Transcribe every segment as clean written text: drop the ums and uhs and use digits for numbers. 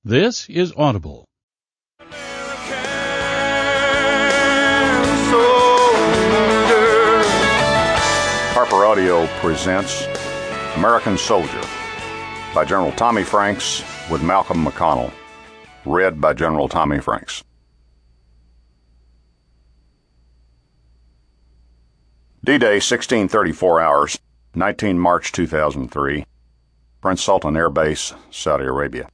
This is Audible. Harper Audio presents American Soldier by General Tommy Franks with Malcolm McConnell. Read by General Tommy Franks. D-Day, 1634 hours, 19 March 2003, Prince Sultan Air Base, Saudi Arabia.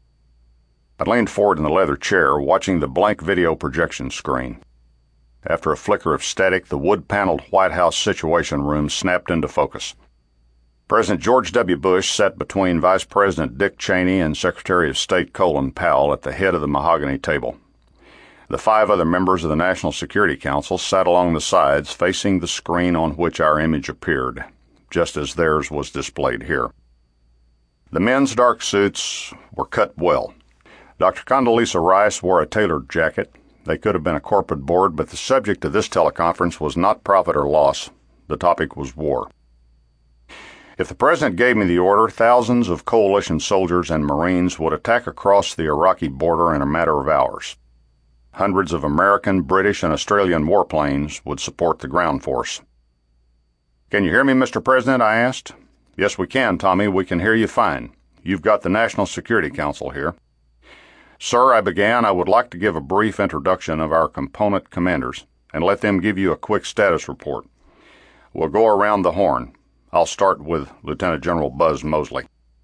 I leaned forward in the leather chair, watching the blank video projection screen. After a flicker of static, the wood-paneled White House Situation Room snapped into focus. President George W. Bush sat between Vice President Dick Cheney and Secretary of State Colin Powell at the head of the mahogany table. The 5 other members of the National Security Council sat along the sides, facing the screen on which our image appeared, just as theirs was displayed here. The men's dark suits were cut well. Dr. Condoleezza Rice wore a tailored jacket. They could have been a corporate board, but the subject of this teleconference was not profit or loss. The topic was war. If the President gave me the order, thousands of coalition soldiers and Marines would attack across the Iraqi border in a matter of hours. Hundreds of American, British, and Australian warplanes would support the ground force. "Can you hear me, Mr. President?" I asked. "Yes, we can, Tommy. We can hear you fine. You've got the National Security Council here." "Sir," I began, "I would like to give a brief introduction of our component commanders and let them give you a quick status report. We'll go around the horn. I'll start with Lieutenant General Buzz Mosley."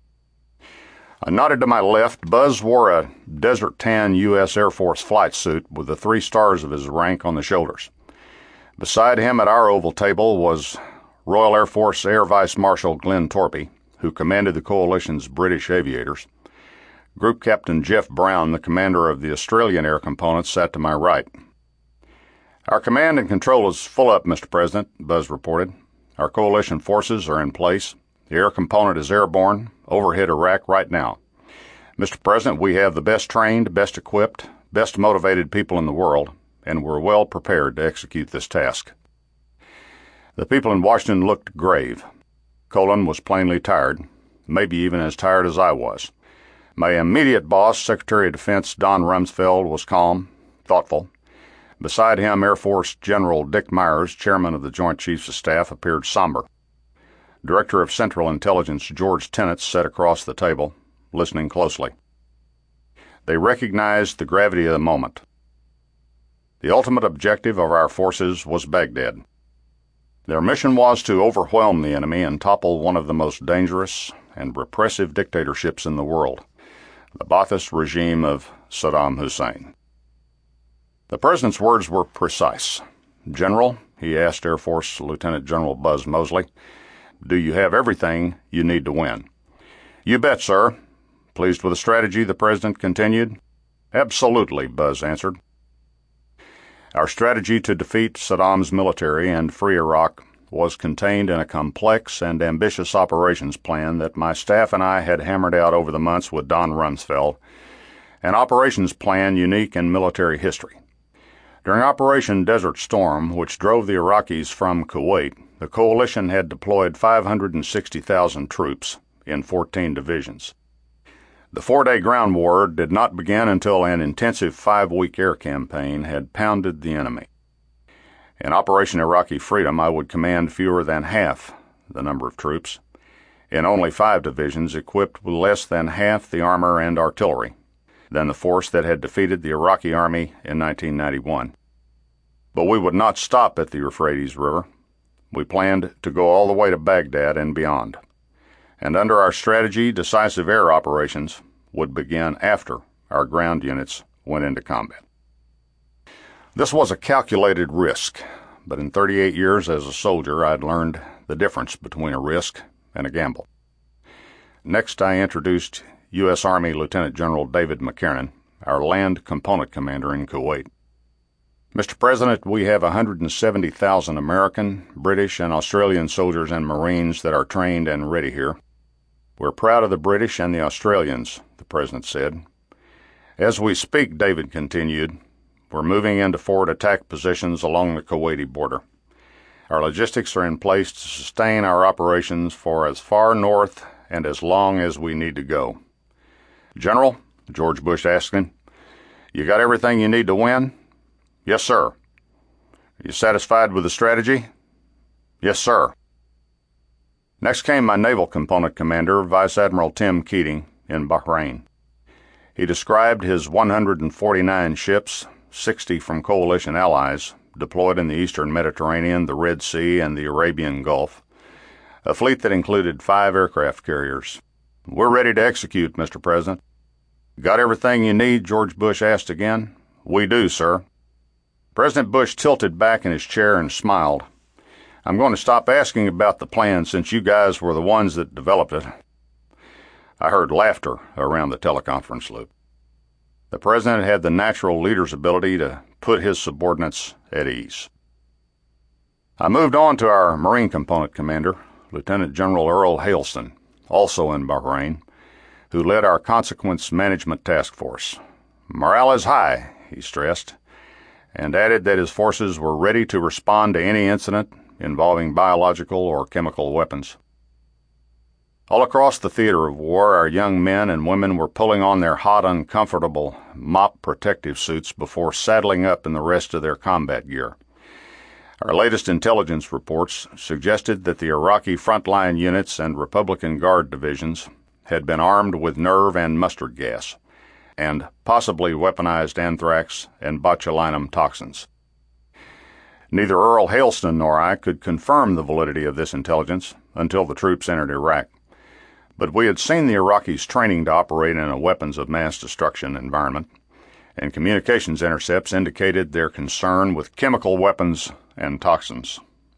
I nodded to my left. Buzz wore a desert tan U.S. Air Force flight suit with the 3 stars of his rank on the shoulders. Beside him at our oval table was Royal Air Force Air Vice Marshal Glenn Torpy, who commanded the coalition's British aviators. Group Captain Jeff Brown, the commander of the Australian Air Component, sat to my right. "Our command and control is full up, Mr. President," Buzz reported. "Our coalition forces are in place. The Air Component is airborne, overhead Iraq right now. Mr. President, we have the best trained, best equipped, best motivated people in the world, and we're well prepared to execute this task." The people in Washington looked grave. Colin was plainly tired, maybe even as tired as I was. My immediate boss, Secretary of Defense Don Rumsfeld, was calm, thoughtful. Beside him, Air Force General Dick Myers, chairman of the Joint Chiefs of Staff, appeared somber. Director of Central Intelligence George Tenet sat across the table, listening closely. They recognized the gravity of the moment. The ultimate objective of our forces was Baghdad. Their mission was to overwhelm the enemy and topple one of the most dangerous and repressive dictatorships in the world, the Ba'athist regime of Saddam Hussein. The President's words were precise. "General," he asked Air Force Lieutenant General Buzz Mosley, "do you have everything you need to win?" "You bet, sir." "Pleased with the strategy?" the President continued. "Absolutely," Buzz answered. Our strategy to defeat Saddam's military and free Iraq was contained in a complex and ambitious operations plan that my staff and I had hammered out over the months with Don Rumsfeld, an operations plan unique in military history. During Operation Desert Storm, which drove the Iraqis from Kuwait, the coalition had deployed 560,000 troops in 14 divisions. The 4-day ground war did not begin until an intensive 5-week air campaign had pounded the enemy. In Operation Iraqi Freedom, I would command fewer than half the number of troops, in only 5 divisions equipped with less than half the armor and artillery than the force that had defeated the Iraqi army in 1991. But we would not stop at the Euphrates River. We planned to go all the way to Baghdad and beyond. And under our strategy, decisive air operations would begin after our ground units went into combat. This was a calculated risk, but in 38 years as a soldier, I'd learned the difference between a risk and a gamble. Next, I introduced U.S. Army Lieutenant General David McCarran, our land component commander in Kuwait. "Mr. President, we have 170,000 American, British, and Australian soldiers and Marines that are trained and ready here. We're proud of the British and the Australians," the President said. "As we speak," David continued, "we're moving into forward attack positions along the Kuwaiti border. Our logistics are in place to sustain our operations for as far north and as long as we need to go. General, George Bush asked him. "You got everything you need to win?" "Yes, sir." "Are you satisfied with the strategy?" "Yes, sir." Next came my naval component commander, Vice Admiral Tim Keating, in Bahrain. He described his 149 ships, 60 from coalition allies, deployed in the eastern Mediterranean, the Red Sea, and the Arabian Gulf, a fleet that included 5 aircraft carriers. "We're ready to execute, Mr. President." "Got everything you need?" George Bush asked again. "We do, sir." President Bush tilted back in his chair and smiled. "I'm going to stop asking about the plan since you guys were the ones that developed it." I heard laughter around the teleconference loop. The President had the natural leader's ability to put his subordinates at ease. I moved on to our Marine Component Commander, Lieutenant General Earl Hailston, also in Bahrain, who led our Consequence Management Task Force. "Morale is high," he stressed, and added that his forces were ready to respond to any incident involving biological or chemical weapons. All across the theater of war, our young men and women were pulling on their hot, uncomfortable MOPP protective suits before saddling up in the rest of their combat gear. Our latest intelligence reports suggested that the Iraqi frontline units and Republican Guard divisions had been armed with nerve and mustard gas, and possibly weaponized anthrax and botulinum toxins. Neither Earl Hailston nor I could confirm the validity of this intelligence until the troops entered Iraq. But we had seen the Iraqis training to operate in a weapons of mass destruction environment, and communications intercepts indicated their concern with chemical weapons and toxins.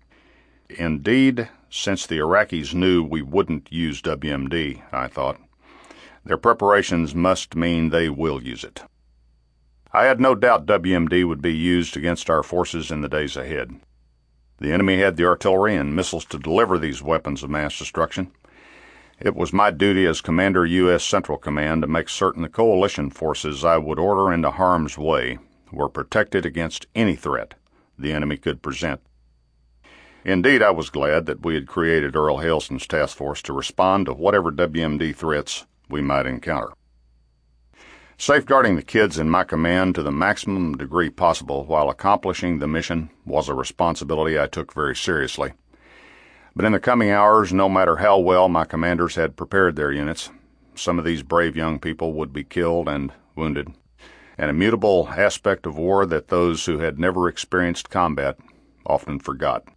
Indeed, since the Iraqis knew we wouldn't use WMD, I thought, their preparations must mean they will use it. I had no doubt WMD would be used against our forces in the days ahead. The enemy had the artillery and missiles to deliver these weapons of mass destruction. It was my duty as Commander U.S. Central Command to make certain the coalition forces I would order into harm's way were protected against any threat the enemy could present. Indeed, I was glad that we had created Earl Hailston's task force to respond to whatever WMD threats we might encounter. Safeguarding the kids in my command to the maximum degree possible while accomplishing the mission was a responsibility I took very seriously. But in the coming hours, no matter how well my commanders had prepared their units, some of these brave young people would be killed and wounded, an immutable aspect of war that those who had never experienced combat often forgot.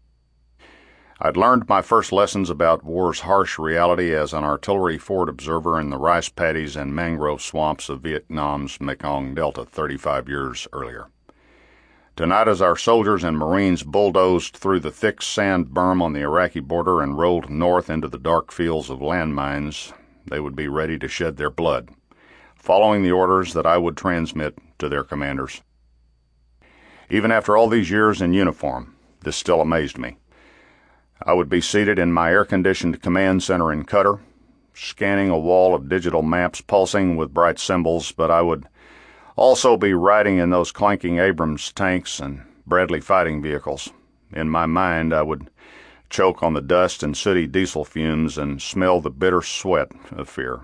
I'd learned my first lessons about war's harsh reality as an artillery forward observer in the rice paddies and mangrove swamps of Vietnam's Mekong Delta 35 years earlier. Tonight, as our soldiers and Marines bulldozed through the thick sand berm on the Iraqi border and rolled north into the dark fields of landmines, they would be ready to shed their blood, following the orders that I would transmit to their commanders. Even after all these years in uniform, this still amazed me. I would be seated in my air-conditioned command center in Qatar, scanning a wall of digital maps pulsing with bright symbols, but I would also be riding in those clanking Abrams tanks and Bradley fighting vehicles. In my mind, I would choke on the dust and sooty diesel fumes and smell the bitter sweat of fear.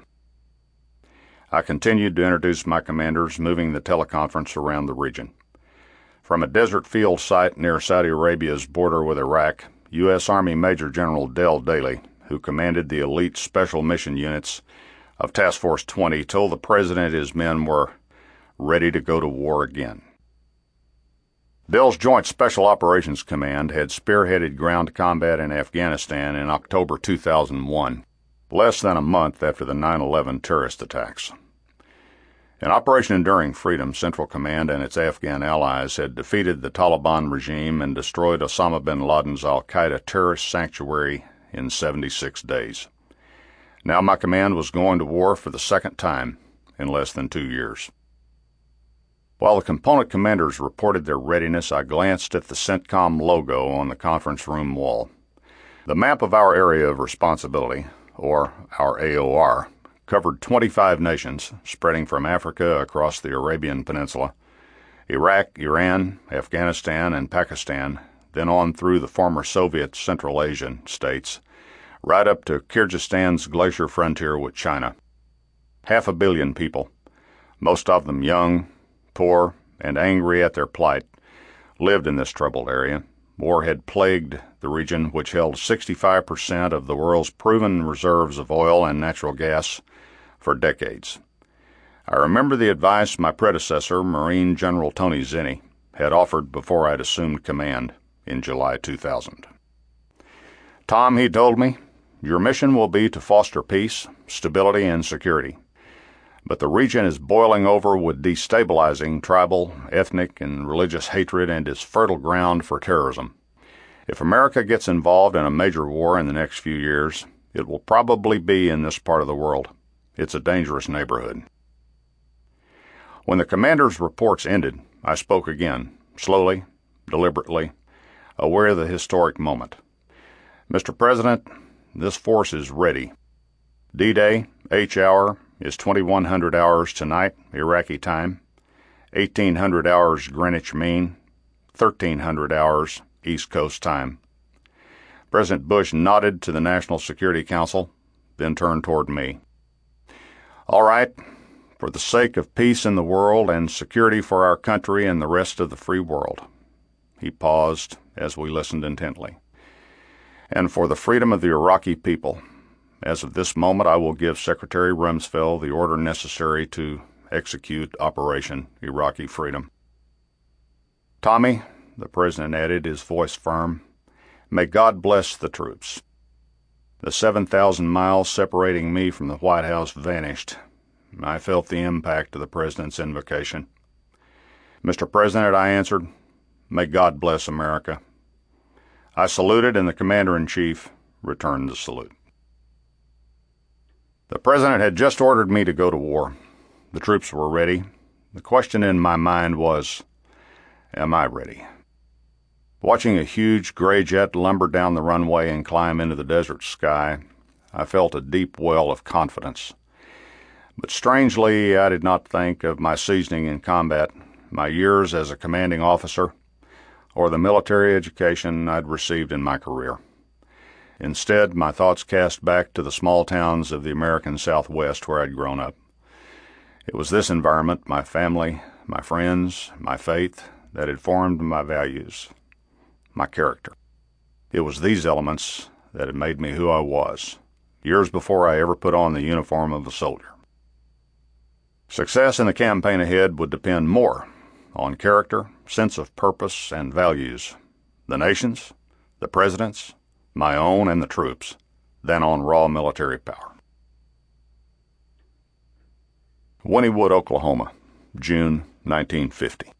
I continued to introduce my commanders, moving the teleconference around the region. From a desert field site near Saudi Arabia's border with Iraq, U.S. Army Major General Del Daly, who commanded the elite special mission units of Task Force 20, told the President his men were ready to go to war again. Del's Joint Special Operations Command had spearheaded ground combat in Afghanistan in October 2001, less than a month after the 9/11 terrorist attacks. In Operation Enduring Freedom, Central Command and its Afghan allies had defeated the Taliban regime and destroyed Osama bin Laden's al-Qaeda terrorist sanctuary in 76 days. Now my command was going to war for the second time in less than 2 years. While the component commanders reported their readiness, I glanced at the CENTCOM logo on the conference room wall. The map of our area of responsibility, or our AOR, covered 25 nations, spreading from Africa across the Arabian Peninsula, Iraq, Iran, Afghanistan, and Pakistan, then on through the former Soviet Central Asian states, right up to Kyrgyzstan's glacier frontier with China. 500 million people, most of them young, poor, and angry at their plight, lived in this troubled area. War had plagued the region, which held 65% of the world's proven reserves of oil and natural gas for decades. I remember the advice my predecessor, Marine General Tony Zinni, had offered before I'd assumed command in July 2000. "Tom," he told me, "your mission will be to foster peace, stability, and security. But the region is boiling over with destabilizing tribal, ethnic, and religious hatred and is fertile ground for terrorism. If America gets involved in a major war in the next few years, it will probably be in this part of the world. It's a dangerous neighborhood." When the commander's reports ended, I spoke again, slowly, deliberately, aware of the historic moment. "Mr. President, this force is ready. D-Day, H hour, is 2100 hours tonight, Iraqi time, 1800 hours Greenwich Mean, 1300 hours East Coast time." President Bush nodded to the National Security Council, then turned toward me. "All right, for the sake of peace in the world and security for our country and the rest of the free world." He paused as we listened intently. "And for the freedom of the Iraqi people, as of this moment I will give Secretary Rumsfeld the order necessary to execute Operation Iraqi Freedom." "Tommy," the President added, his voice firm, "may God bless the troops." The 7,000 miles separating me from the White House vanished. I felt the impact of the President's invocation. "Mr. President," I answered, "may God bless America." I saluted, and the Commander-in-Chief returned the salute. The President had just ordered me to go to war. The troops were ready. The question in my mind was, am I ready? Watching a huge gray jet lumber down the runway and climb into the desert sky, I felt a deep well of confidence. But strangely, I did not think of my seasoning in combat, my years as a commanding officer, or the military education I'd received in my career. Instead, my thoughts cast back to the small towns of the American Southwest where I'd grown up. It was this environment, my family, my friends, my faith, that had formed my values, my character. It was these elements that had made me who I was, years before I ever put on the uniform of a soldier. Success in the campaign ahead would depend more on character, sense of purpose, and values, the nation's, the President's, my own, and the troops, than on raw military power. Wynnewood, Oklahoma, June 1950.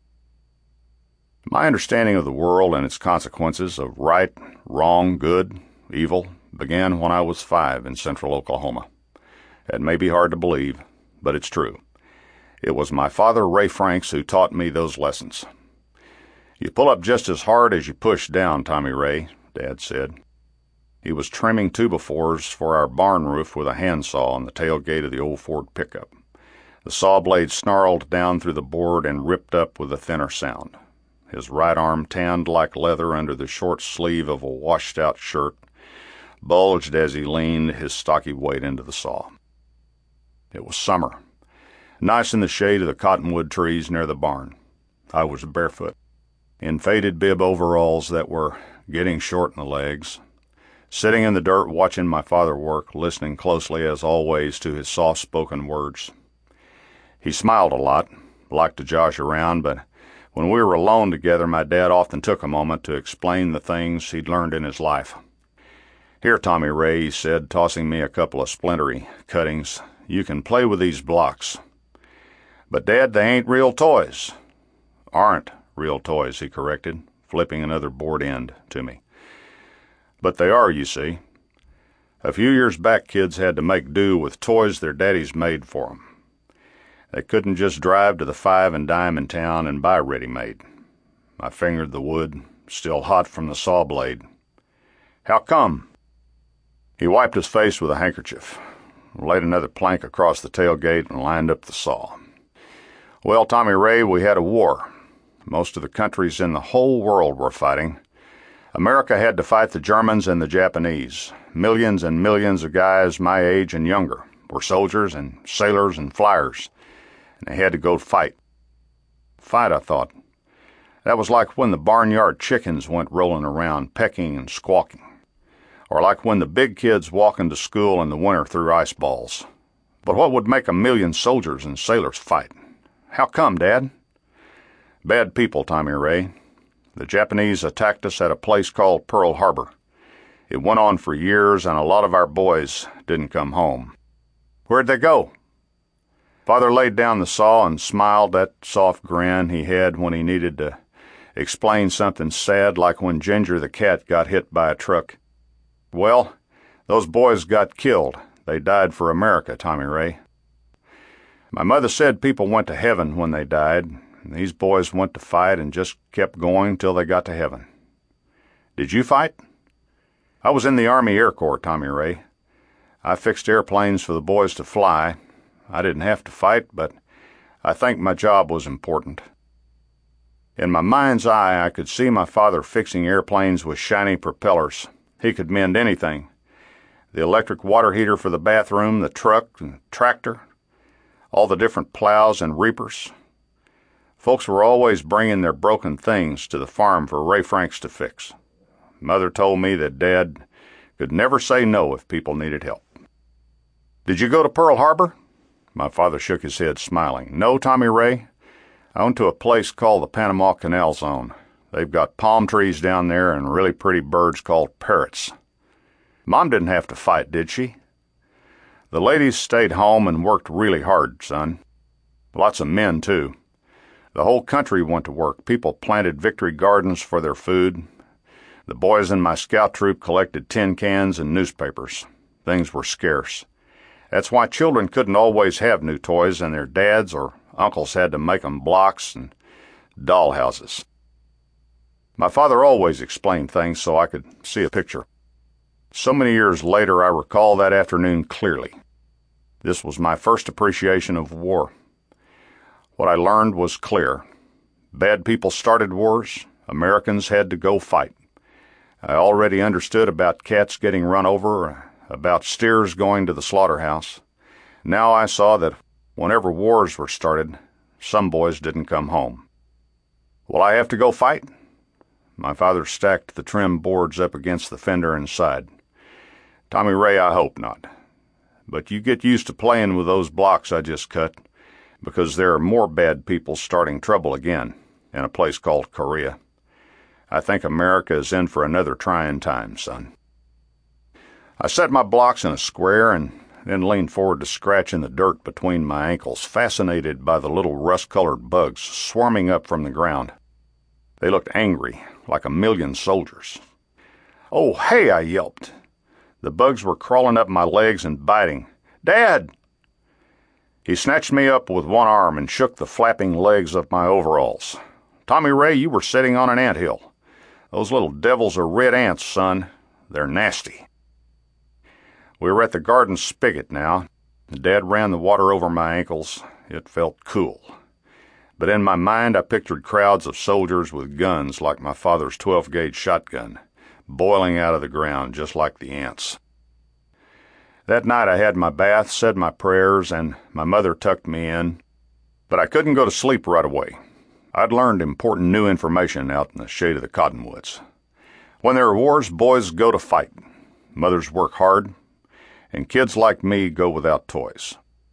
My understanding of the world and its consequences of right, wrong, good, evil began when I was 5 in central Oklahoma. It may be hard to believe, but it's true. It was my father, Ray Franks, who taught me those lessons. "You pull up just as hard as you push down, Tommy Ray," Dad said. He was trimming 2x4s for our barn roof with a handsaw on the tailgate of the old Ford pickup. The saw blade snarled down through the board and ripped up with a thinner sound. His right arm, tanned like leather under the short sleeve of a washed-out shirt, bulged as he leaned his stocky weight into the saw. It was summer, nice in the shade of the cottonwood trees near the barn. I was barefoot, in faded bib overalls that were getting short in the legs, sitting in the dirt watching my father work, listening closely as always to his soft-spoken words. He smiled a lot, liked to josh around, but when we were alone together, my dad often took a moment to explain the things he'd learned in his life. "Here, Tommy Ray," he said, tossing me a couple of splintery cuttings, "you can play with these blocks." "But, Dad, they ain't real toys." "Aren't real toys," he corrected, flipping another board end to me. "But they are, you see. A few years back, kids had to make do with toys their daddies made for them. They couldn't just drive to the Five and Dime in town and buy ready-made." I fingered the wood, still hot from the saw blade. "How come?" He wiped his face with a handkerchief, laid another plank across the tailgate, and lined up the saw. "Well, Tommy Ray, we had a war. Most of the countries in the whole world were fighting. America had to fight the Germans and the Japanese. Millions and millions of guys my age and younger were soldiers and sailors and flyers. and they had to go fight. Fight, I thought. That was like when the barnyard chickens went rolling around, pecking and squawking, or like when the big kids walking to school in the winter threw ice balls. But what would make 1,000,000 soldiers and sailors fight? How come, Dad? Bad people, Tommy Ray. The Japanese attacked us at a place called Pearl Harbor. It went on for years, and a lot of our boys didn't come home. Where'd they go? Father laid down the saw and smiled that soft grin he had when he needed to explain something sad, like when Ginger the cat got hit by a truck. Well, those boys got killed. They died for America, Tommy Ray. My mother said people went to heaven when they died, and these boys went to fight and just kept going till they got to heaven. Did you fight? I was in the Army Air Corps, Tommy Ray. I fixed airplanes for the boys to fly. I didn't have to fight, but I think my job was important. In my mind's eye, I could see my father fixing airplanes with shiny propellers. He could mend anything. The electric water heater for the bathroom, the truck and tractor, all the different plows and reapers. Folks were always bringing their broken things to the farm for Ray Franks to fix. Mother told me that Dad could never say no if people needed help. Did you go to Pearl Harbor? My father shook his head, smiling. No, Tommy Ray. I went to a place called the Panama Canal Zone. They've got palm trees down there and really pretty birds called parrots. Mom didn't have to fight, did she? The ladies stayed home and worked really hard, son. Lots of men, too. The whole country went to work. People planted victory gardens for their food. The boys in my scout troop collected tin cans and newspapers. Things were scarce. That's why children couldn't always have new toys, and their dads or uncles had to make them blocks and doll houses. My father always explained things so I could see a picture. So many years later, I recall that afternoon clearly. This was my first appreciation of war. What I learned was clear. Bad people started wars. Americans had to go fight. I already understood about cats getting run over, about steers going to the slaughterhouse. Now I saw that whenever wars were started, some boys didn't come home. Will I have to go fight? My father stacked the trim boards up against the fender and sighed. Tommy Ray, I hope not. But you get used to playing with those blocks I just cut, because there are more bad people starting trouble again in a place called Korea. I think America is in for another trying time, son. I set my blocks in a square and then leaned forward to scratch in the dirt between my ankles, fascinated by the little rust-colored bugs swarming up from the ground. They looked angry, like 1,000,000 soldiers. Oh, hey, I yelped. The bugs were crawling up my legs and biting. Dad! He snatched me up with one arm and shook the flapping legs of my overalls. Tommy Ray, you were sitting on an anthill. Those little devils are red ants, son. They're nasty. We were at the garden spigot now. Dad ran the water over my ankles. It felt cool. But in my mind I pictured crowds of soldiers with guns like my father's 12-gauge shotgun, boiling out of the ground just like the ants. That night I had my bath, said my prayers, and my mother tucked me in. But I couldn't go to sleep right away. I'd learned important new information out in the shade of the cottonwoods. When there are wars, boys go to fight. Mothers work hard, and kids like me go without toys.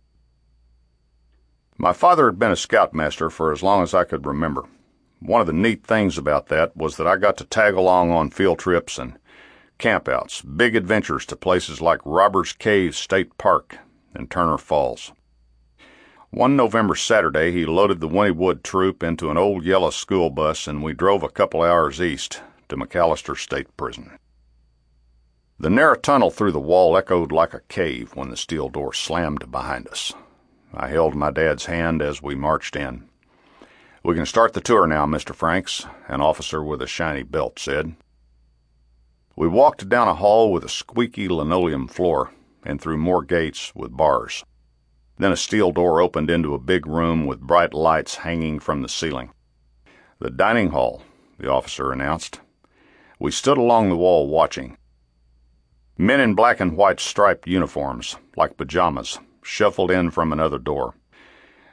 My father had been a scoutmaster for as long as I could remember. One of the neat things about that was that I got to tag along on field trips and campouts, big adventures to places like Robbers Cave State Park and Turner Falls. One November Saturday, he loaded the Wynnewood troop into an old yellow school bus, and we drove a couple hours east to McAllister State Prison. The narrow tunnel through the wall echoed like a cave when the steel door slammed behind us. I held my dad's hand as we marched in. "We can start the tour now, Mr. Franks," an officer with a shiny belt said. We walked down a hall with a squeaky linoleum floor and through more gates with bars. Then a steel door opened into a big room with bright lights hanging from the ceiling. "The dining hall," the officer announced. We stood along the wall watching. Men in black and white striped uniforms, like pajamas, shuffled in from another door.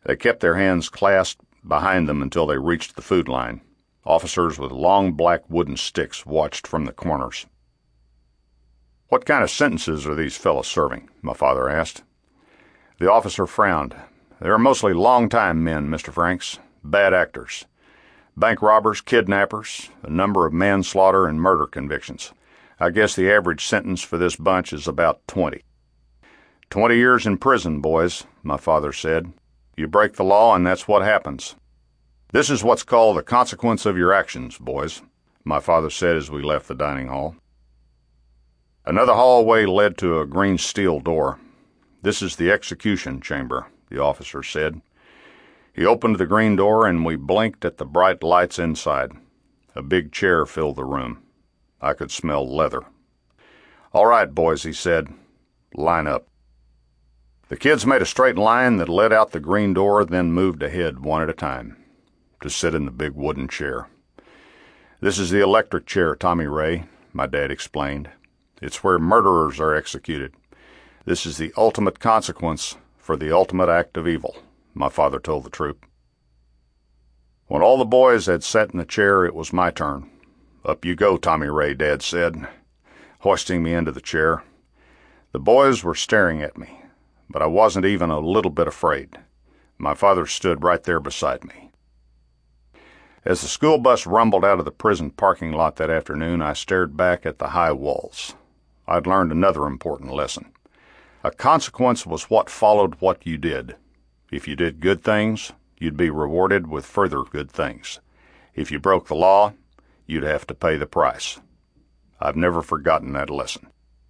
They kept their hands clasped behind them until they reached the food line. Officers with long black wooden sticks watched from the corners. "What kind of sentences are these fellows serving?" my father asked. The officer frowned. "They are mostly long-time men, Mr. Franks. Bad actors. Bank robbers, kidnappers, a number of manslaughter and murder convictions. I guess the average sentence for this bunch is about 20. 20 years in prison, boys," my father said. "You break the law and that's what happens. This is what's called the consequence of your actions, boys," my father said as we left the dining hall. Another hallway led to a green steel door. "This is the execution chamber," the officer said. He opened the green door and we blinked at the bright lights inside. A big chair filled the room. I could smell leather. "All right, boys," he said. "Line up." The kids made a straight line that led out the green door, then moved ahead one at a time to sit in the big wooden chair. "This is the electric chair, Tommy Ray," my dad explained. "It's where murderers are executed. This is the ultimate consequence for the ultimate act of evil," my father told the troop. When all the boys had sat in the chair, it was my turn. "Up you go, Tommy Ray," Dad said, hoisting me into the chair. The boys were staring at me, but I wasn't even a little bit afraid. My father stood right there beside me. As the school bus rumbled out of the prison parking lot that afternoon, I stared back at the high walls. I'd learned another important lesson. A consequence was what followed what you did. If you did good things, you'd be rewarded with further good things. If you broke the law, you'd have to pay the price. I've never forgotten that lesson.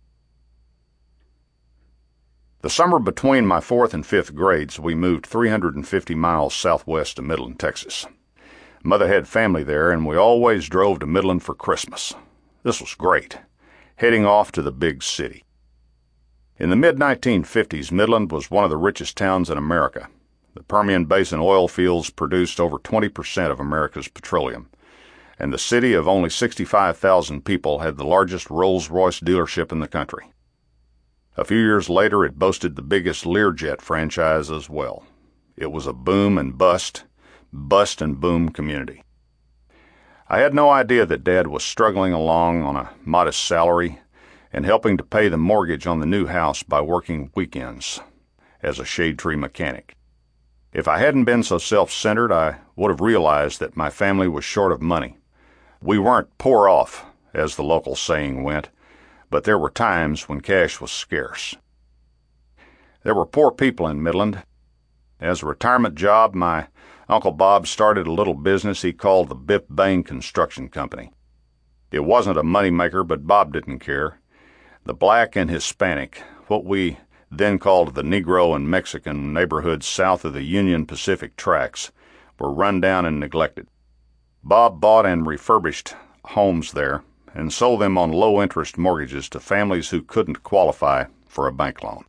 The summer between my 4th and 5th grades, we moved 350 miles southwest of Midland, Texas. Mother had family there, and we always drove to Midland for Christmas. This was great, heading off to the big city. In the mid-1950s, Midland was one of the richest towns in America. The Permian Basin oil fields produced over 20% of America's petroleum, and the city of only 65,000 people had the largest Rolls-Royce dealership in the country. A few years later, it boasted the biggest Learjet franchise as well. It was a boom and bust and boom community. I had no idea that Dad was struggling along on a modest salary and helping to pay the mortgage on the new house by working weekends as a shade tree mechanic. If I hadn't been so self-centered, I would have realized that my family was short of money. We weren't poor off, as the local saying went, but there were times when cash was scarce. There were poor people in Midland. As a retirement job, my Uncle Bob started a little business he called the Biff Bang Construction Company. It wasn't a moneymaker, but Bob didn't care. The black and Hispanic, what we then called the Negro and Mexican neighborhoods south of the Union Pacific tracks, were run down and neglected. Bob bought and refurbished homes there and sold them on low-interest mortgages to families who couldn't qualify for a bank loan.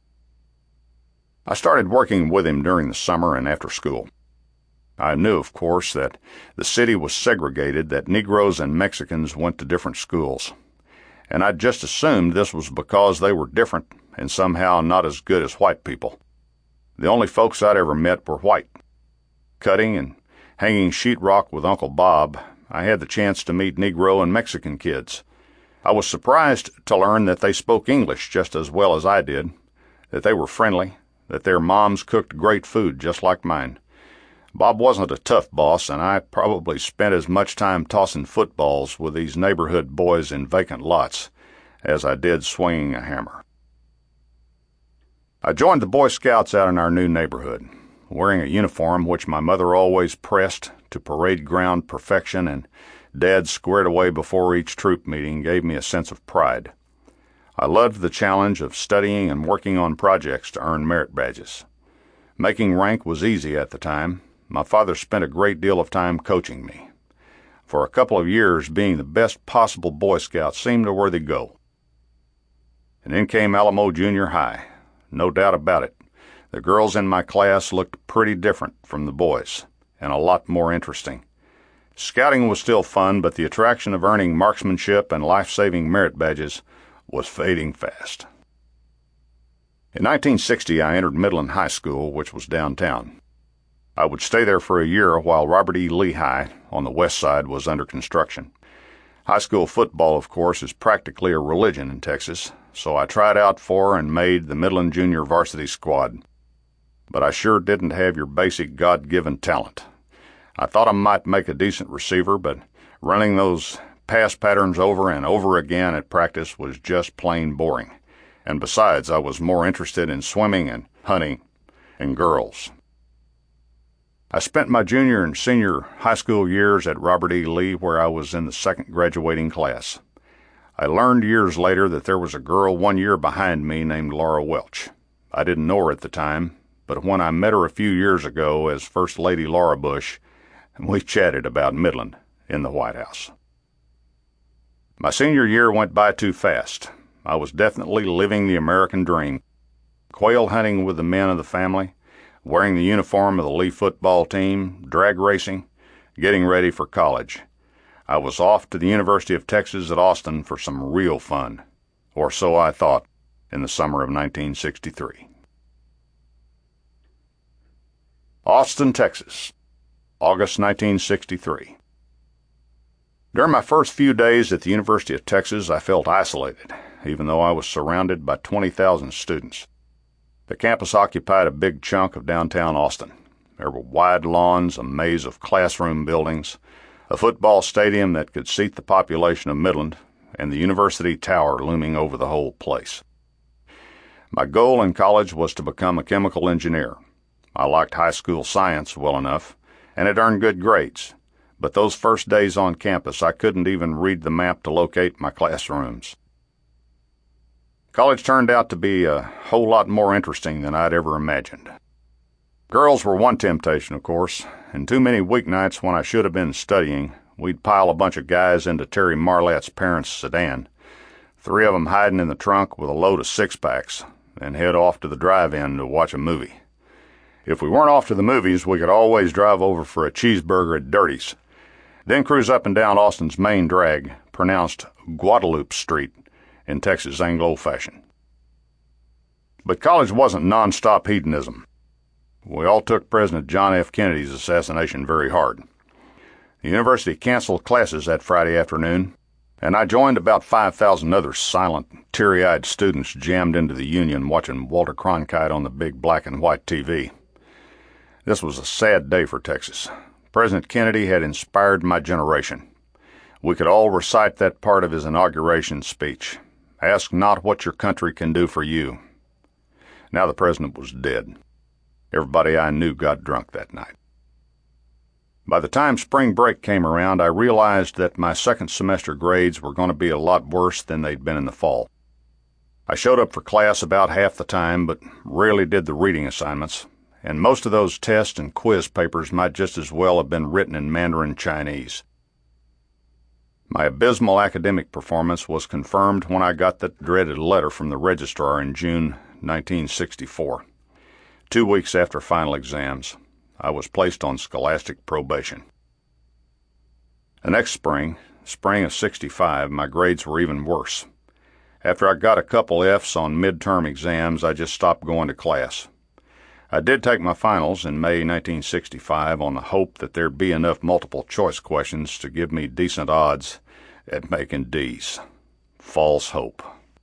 I started working with him during the summer and after school. I knew, of course, that the city was segregated, that Negroes and Mexicans went to different schools, and I'd just assumed this was because they were different and somehow not as good as white people. The only folks I'd ever met were white. Cutting and hanging sheetrock with Uncle Bob, I had the chance to meet Negro and Mexican kids. I was surprised to learn that they spoke English just as well as I did, that they were friendly, that their moms cooked great food just like mine. Bob wasn't a tough boss, and I probably spent as much time tossing footballs with these neighborhood boys in vacant lots as I did swinging a hammer. I joined the Boy Scouts out in our new neighborhood, wearing a uniform which my mother always pressed to parade ground perfection, and Dad squared away before each troop meeting gave me a sense of pride. I loved the challenge of studying and working on projects to earn merit badges. Making rank was easy at the time. My father spent a great deal of time coaching me. For a couple of years, being the best possible Boy Scout seemed a worthy goal. And then came Alamo Junior High. No doubt about it. The girls in my class looked pretty different from the boys, and a lot more interesting. Scouting was still fun, but the attraction of earning marksmanship and life-saving merit badges was fading fast. In 1960, I entered Midland High School, which was downtown. I would stay there for a year while Robert E. Lee High on the west side was under construction. High school football, of course, is practically a religion in Texas, so I tried out for and made the Midland Junior varsity squad. But I sure didn't have your basic God-given talent. I thought I might make a decent receiver, but running those pass patterns over and over again at practice was just plain boring. And besides, I was more interested in swimming and hunting and girls. I spent my junior and senior high school years at Robert E. Lee, where I was in the second graduating class. I learned years later that there was a girl 1 year behind me named Laura Welch. I didn't know her at the time, but when I met her a few years ago as First Lady Laura Bush, we chatted about Midland in the White House. My senior year went by too fast. I was definitely living the American dream. Quail hunting with the men of the family, wearing the uniform of the Lee football team, drag racing, getting ready for college. I was off to the University of Texas at Austin for some real fun, or so I thought in the summer of 1963. Austin, Texas, August 1963. During my first few days at the University of Texas, I felt isolated, even though I was surrounded by 20,000 students. The campus occupied a big chunk of downtown Austin. There were wide lawns, a maze of classroom buildings, a football stadium that could seat the population of Midland, and the university tower looming over the whole place. My goal in college was to become a chemical engineer. I liked high school science well enough, and had earned good grades, but those first days on campus I couldn't even read the map to locate my classrooms. College turned out to be a whole lot more interesting than I'd ever imagined. Girls were one temptation, of course, and too many weeknights when I should have been studying, we'd pile a bunch of guys into Terry Marlette's parents' sedan, 3 of them hiding in the trunk with a load of six-packs, and head off to the drive-in to watch a movie. If we weren't off to the movies, we could always drive over for a cheeseburger at Dirty's, then cruise up and down Austin's main drag, pronounced Guadalupe Street, in Texas Anglo fashion. But college wasn't non-stop hedonism. We all took President John F. Kennedy's assassination very hard. The university canceled classes that Friday afternoon, and I joined about 5,000 other silent, teary-eyed students jammed into the Union watching Walter Cronkite on the big black and white TV. This was a sad day for Texas. President Kennedy had inspired my generation. We could all recite that part of his inauguration speech. Ask not what your country can do for you. Now the president was dead. Everybody I knew got drunk that night. By the time spring break came around, I realized that my second semester grades were going to be a lot worse than they'd been in the fall. I showed up for class about half the time, but rarely did the reading assignments, and most of those test and quiz papers might just as well have been written in Mandarin Chinese. My abysmal academic performance was confirmed when I got that dreaded letter from the registrar in June 1964. 2 weeks after final exams, I was placed on scholastic probation. The next spring of '65, my grades were even worse. After I got a couple F's on midterm exams, I just stopped going to class. I did take my finals in May 1965 on the hope that there'd be enough multiple-choice questions to give me decent odds at making D's. False hope.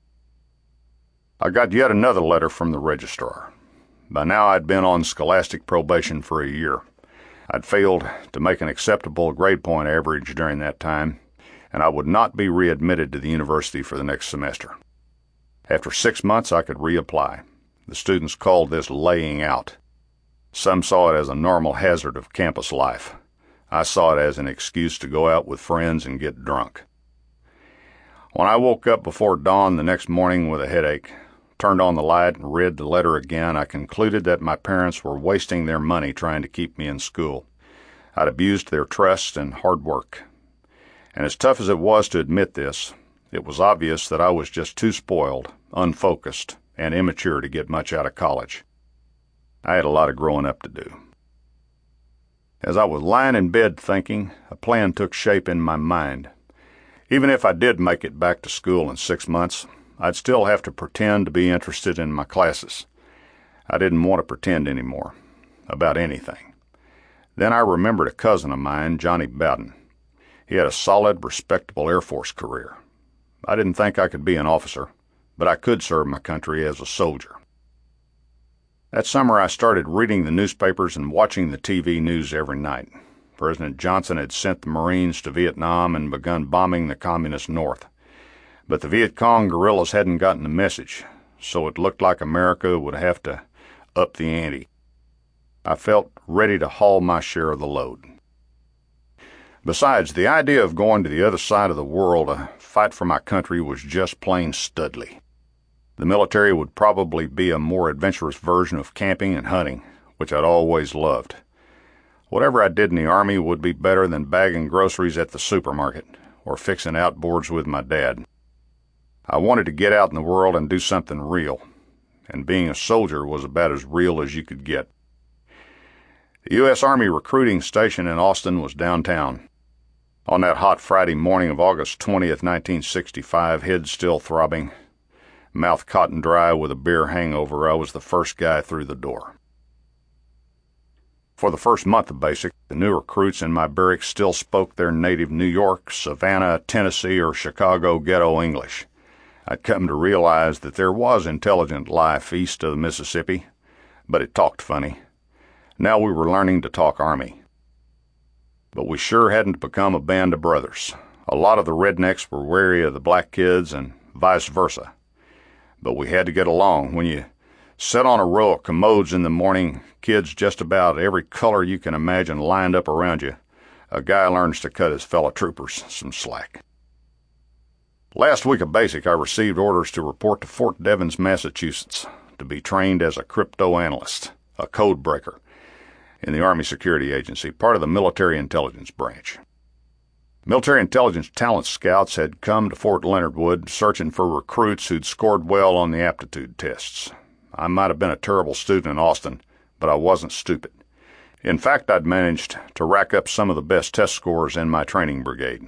I got yet another letter from the registrar. By now I'd been on scholastic probation for a year. I'd failed to make an acceptable grade point average during that time, and I would not be readmitted to the university for the next semester. After 6 months, I could reapply. The students called this laying out. Some saw it as a normal hazard of campus life. I saw it as an excuse to go out with friends and get drunk. When I woke up before dawn the next morning with a headache, turned on the light and read the letter again, I concluded that my parents were wasting their money trying to keep me in school. I'd abused their trust and hard work. And as tough as it was to admit this, it was obvious that I was just too spoiled, unfocused, and immature to get much out of college. I had a lot of growing up to do. As I was lying in bed thinking, a plan took shape in my mind. Even if I did make it back to school in 6 months, I'd still have to pretend to be interested in my classes. I didn't want to pretend anymore, about anything. Then I remembered a cousin of mine, Johnny Bowden. He had a solid, respectable Air Force career. I didn't think I could be an officer, but I could serve my country as a soldier. That summer I started reading the newspapers and watching the TV news every night. President Johnson had sent the Marines to Vietnam and begun bombing the communist North. But the Viet Cong guerrillas hadn't gotten the message, so it looked like America would have to up the ante. I felt ready to haul my share of the load. Besides, the idea of going to the other side of the world to fight for my country was just plain studly. The military would probably be a more adventurous version of camping and hunting, which I'd always loved. Whatever I did in the Army would be better than bagging groceries at the supermarket or fixing outboards with my dad. I wanted to get out in the world and do something real, and being a soldier was about as real as you could get. The U.S. Army recruiting station in Austin was downtown. On that hot Friday morning of August 20th, 1965, head still throbbing, mouth cotton dry with a beer hangover, I was the first guy through the door. For the first month of basic, the new recruits in my barracks still spoke their native New York, Savannah, Tennessee, or Chicago ghetto English. I'd come to realize that there was intelligent life east of the Mississippi, but it talked funny. Now we were learning to talk Army. But we sure hadn't become a band of brothers. A lot of the rednecks were wary of the black kids and vice versa. But we had to get along. When you sit on a row of commodes in the morning, kids just about every color you can imagine lined up around you, a guy learns to cut his fellow troopers some slack. Last week of basic, I received orders to report to Fort Devens, Massachusetts, to be trained as a crypto analyst, a code breaker, in the Army Security Agency, part of the Military Intelligence Branch. Military Intelligence Talent Scouts had come to Fort Leonard Wood searching for recruits who'd scored well on the aptitude tests. I might have been a terrible student in Austin, but I wasn't stupid. In fact, I'd managed to rack up some of the best test scores in my training brigade.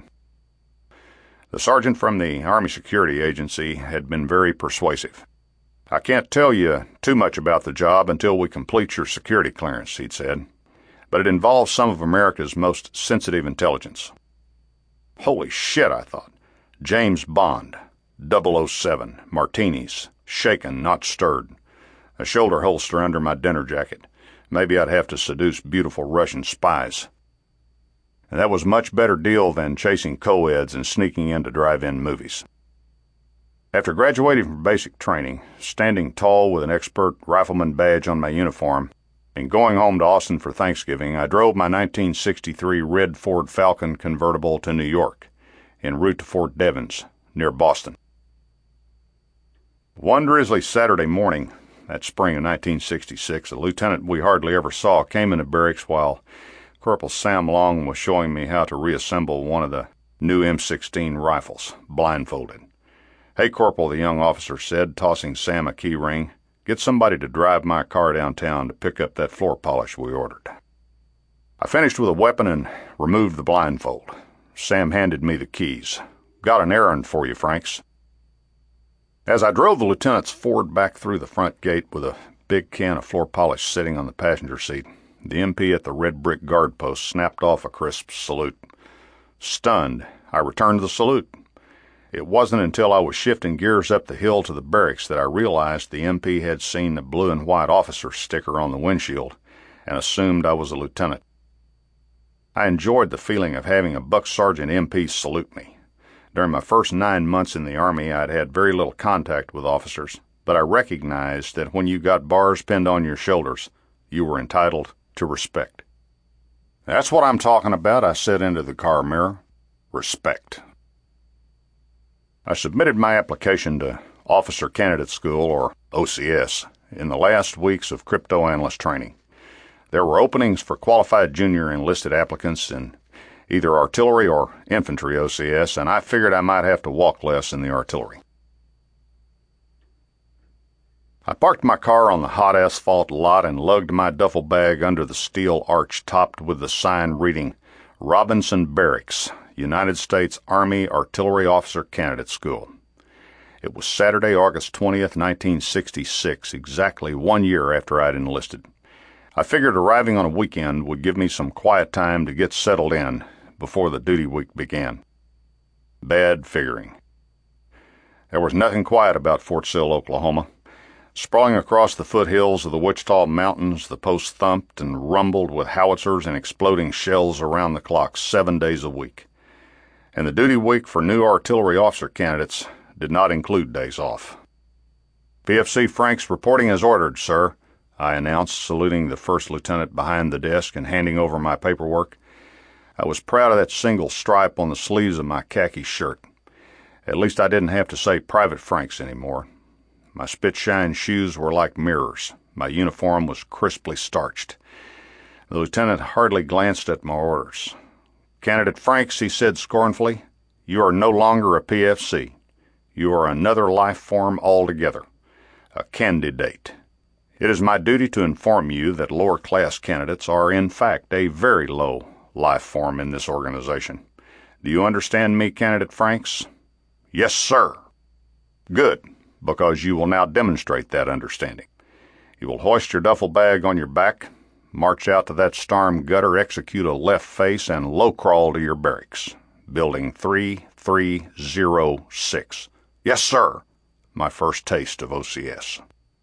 The sergeant from the Army Security Agency had been very persuasive. "I can't tell you too much about the job until we complete your security clearance," he'd said, "but it involves some of America's most sensitive intelligence." Holy shit, I thought. James Bond, 007, martinis, shaken, not stirred, a shoulder holster under my dinner jacket. Maybe I'd have to seduce beautiful Russian spies. And that was a much better deal than chasing co-eds and sneaking into drive-in movies. After graduating from basic training, standing tall with an expert rifleman badge on my uniform, and going home to Austin for Thanksgiving, I drove my 1963 red Ford Falcon convertible to New York, en route to Fort Devens, near Boston. One drizzly Saturday morning, that spring of 1966, a lieutenant we hardly ever saw came into barracks while Corporal Sam Long was showing me how to reassemble one of the new M16 rifles, blindfolded. "Hey, Corporal," the young officer said, tossing Sam a key ring. "Get somebody to drive my car downtown to pick up that floor polish we ordered." I finished with a weapon and removed the blindfold. Sam handed me the keys. "Got an errand for you, Franks." As I drove the lieutenant's Ford back through the front gate with a big can of floor polish sitting on the passenger seat, the MP at the red brick guard post snapped off a crisp salute. Stunned, I returned the salute. It wasn't until I was shifting gears up the hill to the barracks that I realized the MP had seen the blue and white officer sticker on the windshield and assumed I was a lieutenant. I enjoyed the feeling of having a buck sergeant MP salute me. During my first 9 months in the Army, I'd had very little contact with officers, but I recognized that when you got bars pinned on your shoulders, you were entitled to respect. "That's what I'm talking about," I said into the car mirror. "Respect." I submitted my application to Officer Candidate School, or OCS, in the last weeks of crypto analyst training. There were openings for qualified junior enlisted applicants in either artillery or infantry OCS, and I figured I might have to walk less in the artillery. I parked my car on the hot asphalt lot and lugged my duffel bag under the steel arch topped with the sign reading, "Robinson Barracks, United States Army Artillery Officer Candidate School." It was Saturday, August 20th, 1966, exactly 1 year after I'd enlisted. I figured arriving on a weekend would give me some quiet time to get settled in before the duty week began. Bad figuring. There was nothing quiet about Fort Sill, Oklahoma. Sprawling across the foothills of the Wichita Mountains, the post thumped and rumbled with howitzers and exploding shells around the clock 7 days a week. And the duty week for new artillery officer candidates did not include days off. PFC Franks reporting as ordered, sir, I announced, saluting the first lieutenant behind the desk and handing over my paperwork. I was proud of that single stripe on the sleeves of my khaki shirt. At least I didn't have to say Private Franks anymore. My spit-shine shoes were like mirrors. My uniform was crisply starched. The lieutenant hardly glanced at my orders. "Candidate Franks," he said scornfully, "you are no longer a PFC. You are another life form altogether. A candidate. It is my duty to inform you that lower-class candidates are, in fact, a very low life form in this organization. Do you understand me, Candidate Franks?" "Yes, sir." "Good, because you will now demonstrate that understanding. You will hoist your duffel bag on your back, march out to that storm gutter, execute a left face, and low crawl to your barracks. Building 3306. "Yes, sir." My first taste of OCS.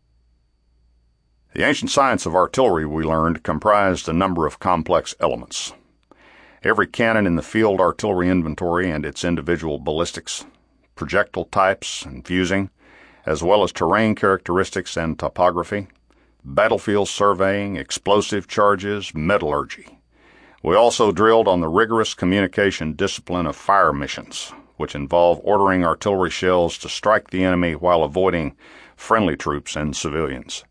The ancient science of artillery, we learned, comprised a number of complex elements. Every cannon in the field artillery inventory and its individual ballistics, projectile types and fusing, as well as terrain characteristics and topography, battlefield surveying, explosive charges, metallurgy. We also drilled on the rigorous communication discipline of fire missions, which involve ordering artillery shells to strike the enemy while avoiding friendly troops and civilians.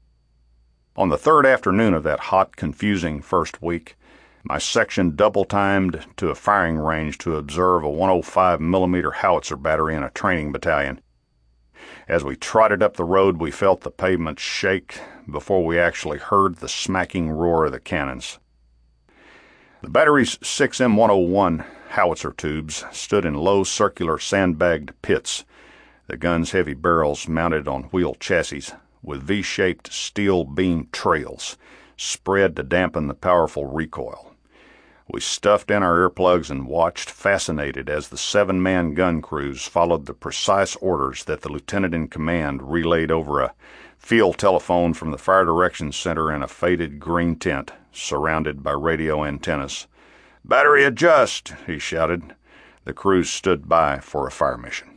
On the third afternoon of that hot, confusing first week, my section double-timed to a firing range to observe a 105mm howitzer battery in a training battalion. As we trotted up the road, we felt the pavement shake before we actually heard the smacking roar of the cannons. The battery's 6M101 howitzer tubes stood in low circular sandbagged pits, the gun's heavy barrels mounted on wheel chassis with V-shaped steel beam trails spread to dampen the powerful recoil. We stuffed in our earplugs and watched, fascinated, as the 7-man gun crews followed the precise orders that the lieutenant in command relayed over a field telephone from the Fire Directions Center in a faded green tent surrounded by radio antennas. "Battery adjust," he shouted. The crews stood by for a fire mission.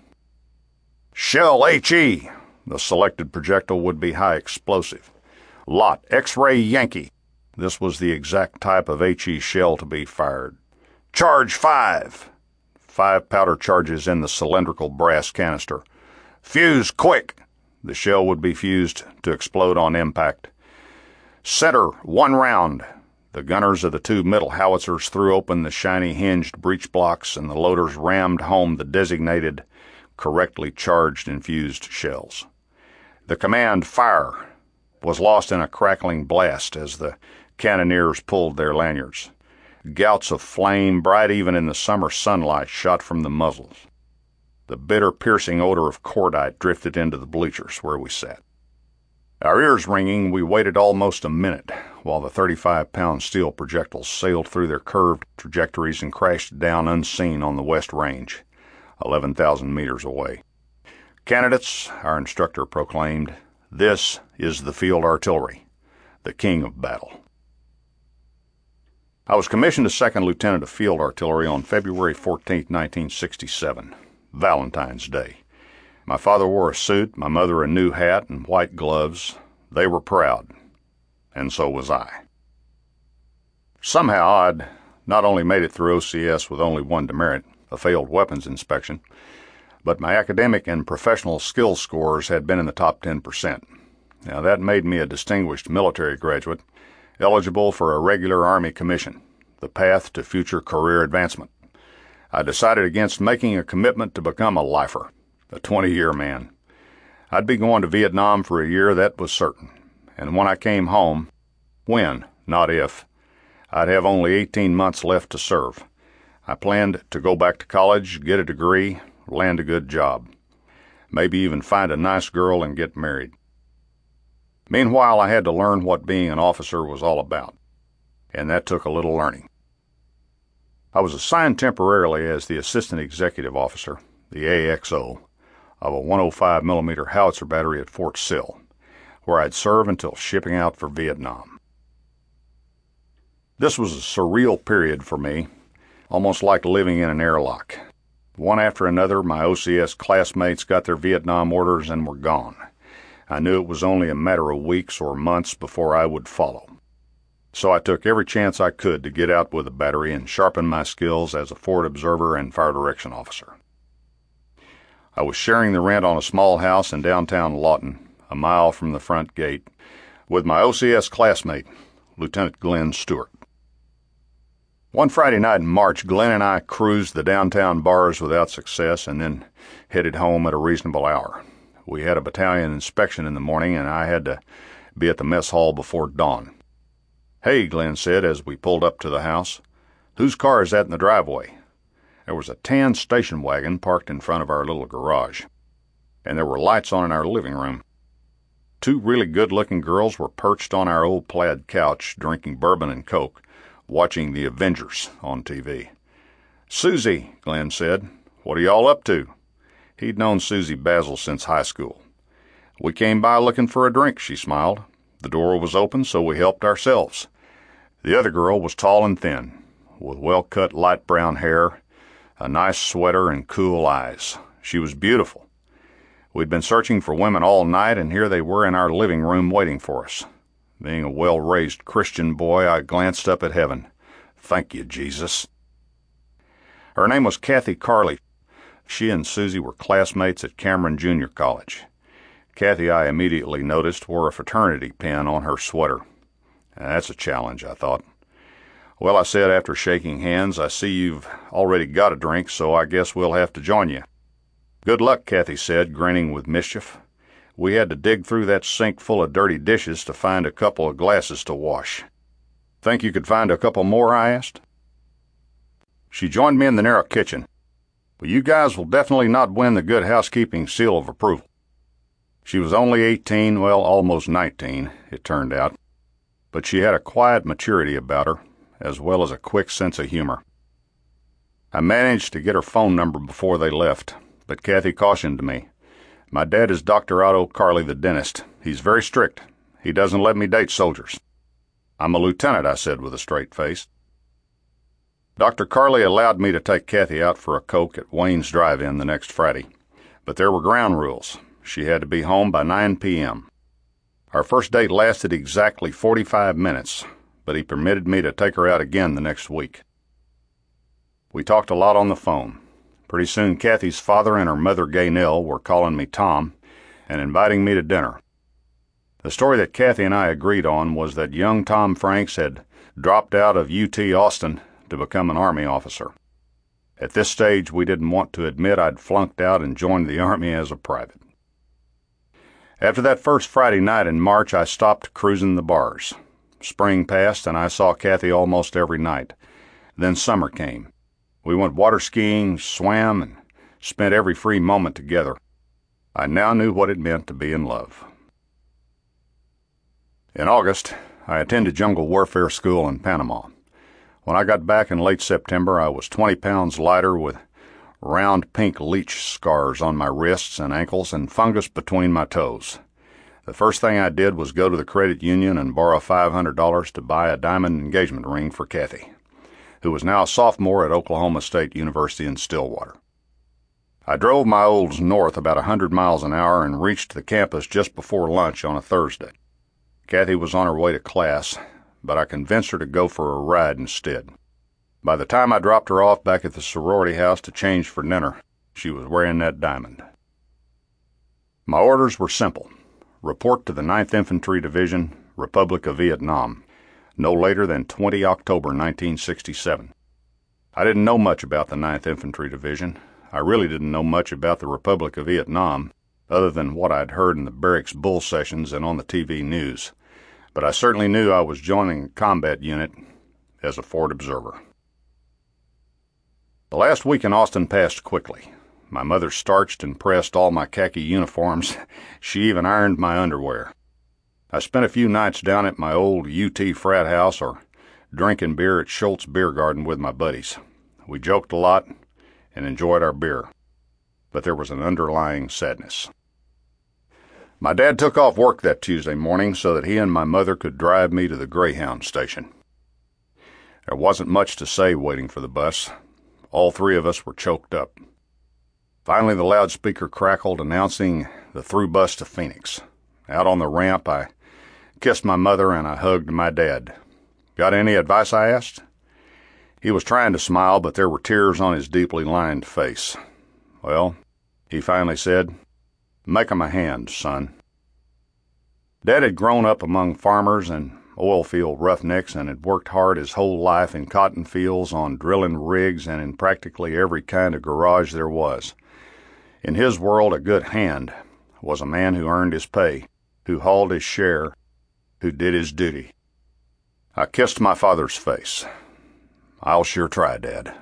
"Shell HE." The selected projectile would be high explosive. "Lot X-ray Yankee." This was the exact type of HE shell to be fired. "Charge 5." 5 powder charges in the cylindrical brass canister. "Fuse quick." The shell would be fused to explode on impact. "Center 1 round." The gunners of the 2 middle howitzers threw open the shiny hinged breech blocks, and the loaders rammed home the designated, correctly charged and fused shells. The command, "Fire," was lost in a crackling blast as the cannoneers pulled their lanyards. Gouts of flame, bright even in the summer sunlight, shot from the muzzles. The bitter, piercing odor of cordite drifted into the bleachers where we sat. Our ears ringing, we waited almost a minute while the 35-pound steel projectiles sailed through their curved trajectories and crashed down unseen on the West Range, 11,000 meters away. "Candidates," our instructor proclaimed, "this is the field artillery, the king of battle." I was commissioned as second lieutenant of field artillery on February 14, 1967, Valentine's Day. My father wore a suit, my mother a new hat and white gloves. They were proud, and so was I. Somehow I'd not only made it through OCS with only one demerit, a failed weapons inspection, but my academic and professional skill scores had been in the top 10%. Now that made me a distinguished military graduate, eligible for a regular Army commission, the path to future career advancement. I decided against making a commitment to become a lifer, a 20-year man. I'd be going to Vietnam for a year, that was certain. And when I came home, when, not if, I'd have only 18 months left to serve. I planned to go back to college, get a degree, land a good job, maybe even find a nice girl and get married. Meanwhile, I had to learn what being an officer was all about, and that took a little learning. I was assigned temporarily as the Assistant Executive Officer, the AXO, of a 105mm howitzer battery at Fort Sill, where I'd serve until shipping out for Vietnam. This was a surreal period for me, almost like living in an airlock. One after another, my OCS classmates got their Vietnam orders and were gone. I knew it was only a matter of weeks or months before I would follow. So I took every chance I could to get out with a battery and sharpen my skills as a forward observer and fire direction officer. I was sharing the rent on a small house in downtown Lawton, a mile from the front gate, with my OCS classmate, Lieutenant Glenn Stewart. One Friday night in March, Glenn and I cruised the downtown bars without success and then headed home at a reasonable hour. We had a battalion inspection in the morning, and I had to be at the mess hall before dawn. "Hey," Glenn said as we pulled up to the house. "Whose car is that in the driveway?" There was a tan station wagon parked in front of our little garage, and there were lights on in our living room. Two really good-looking girls were perched on our old plaid couch, drinking bourbon and Coke, watching The Avengers on TV. "Susie," Glenn said, "what are y'all up to?" He'd known Susie Basil since high school. "We came by looking for a drink," she smiled. "The door was open, so we helped ourselves." The other girl was tall and thin, with well-cut light brown hair, a nice sweater, and cool eyes. She was beautiful. We'd been searching for women all night, and here they were in our living room waiting for us. Being a well-raised Christian boy, I glanced up at heaven. Thank you, Jesus. Her name was Kathy Carley. She and Susie were classmates at Cameron Junior College. Kathy, I immediately noticed, wore a fraternity pin on her sweater. That's a challenge, I thought. "Well," I said after shaking hands, "I see you've already got a drink, so I guess we'll have to join you." "Good luck," Kathy said, grinning with mischief. "We had to dig through that sink full of dirty dishes to find a couple of glasses to wash." "Think you could find a couple more?" I asked. She joined me in the narrow kitchen. "Well, you guys will definitely not win the Good Housekeeping seal of approval." She was only 18, well, almost 19, it turned out. But she had a quiet maturity about her, as well as a quick sense of humor. I managed to get her phone number before they left, but Kathy cautioned me. "My dad is Dr. Otto Carley, the dentist. He's very strict. He doesn't let me date soldiers." "I'm a lieutenant," I said with a straight face. Dr. Carley allowed me to take Kathy out for a Coke at Wayne's Drive-In the next Friday, but there were ground rules. She had to be home by 9 p.m. Our first date lasted exactly 45 minutes, but he permitted me to take her out again the next week. We talked a lot on the phone. Pretty soon Kathy's father and her mother Gaynell were calling me Tom and inviting me to dinner. The story that Kathy and I agreed on was that young Tom Franks had dropped out of UT Austin to become an Army officer. At this stage, we didn't want to admit I'd flunked out and joined the Army as a private. After that first Friday night in March, I stopped cruising the bars. Spring passed, and I saw Kathy almost every night. Then summer came. We went water skiing, swam, and spent every free moment together. I now knew what it meant to be in love. In August, I attended jungle warfare school in Panama. When I got back in late September, I was 20 pounds lighter with round pink leech scars on my wrists and ankles and fungus between my toes. The first thing I did was go to the credit union and borrow $500 to buy a diamond engagement ring for Kathy, who was now a sophomore at Oklahoma State University in Stillwater. I drove my Olds north about 100 miles an hour and reached the campus just before lunch on a Thursday. Kathy was on her way to class, but I convinced her to go for a ride instead. By the time I dropped her off back at the sorority house to change for dinner, she was wearing that diamond. My orders were simple. Report to the 9th Infantry Division, Republic of Vietnam, no later than 20 October 1967. I didn't know much about the 9th Infantry Division. I really didn't know much about the Republic of Vietnam, other than what I'd heard in the barracks bull sessions and on the TV news. But I certainly knew I was joining a combat unit as a forward observer. The last week in Austin passed quickly. My mother starched and pressed all my khaki uniforms. She even ironed my underwear. I spent a few nights down at my old UT frat house or drinking beer at Schultz Beer Garden with my buddies. We joked a lot and enjoyed our beer, but there was an underlying sadness. My dad took off work that Tuesday morning so that he and my mother could drive me to the Greyhound station. There wasn't much to say waiting for the bus. All three of us were choked up. Finally, the loudspeaker crackled, announcing the through bus to Phoenix. Out on the ramp, I kissed my mother and I hugged my dad. "Got any advice?" I asked. He was trying to smile, but there were tears on his deeply lined face. "Well," he finally said, "make 'em a hand, son." Dad had grown up among farmers and oil field roughnecks and had worked hard his whole life in cotton fields, on drilling rigs, and in practically every kind of garage there was. In his world, a good hand was a man who earned his pay, who hauled his share, who did his duty. I kissed my father's face. "I'll sure try, Dad."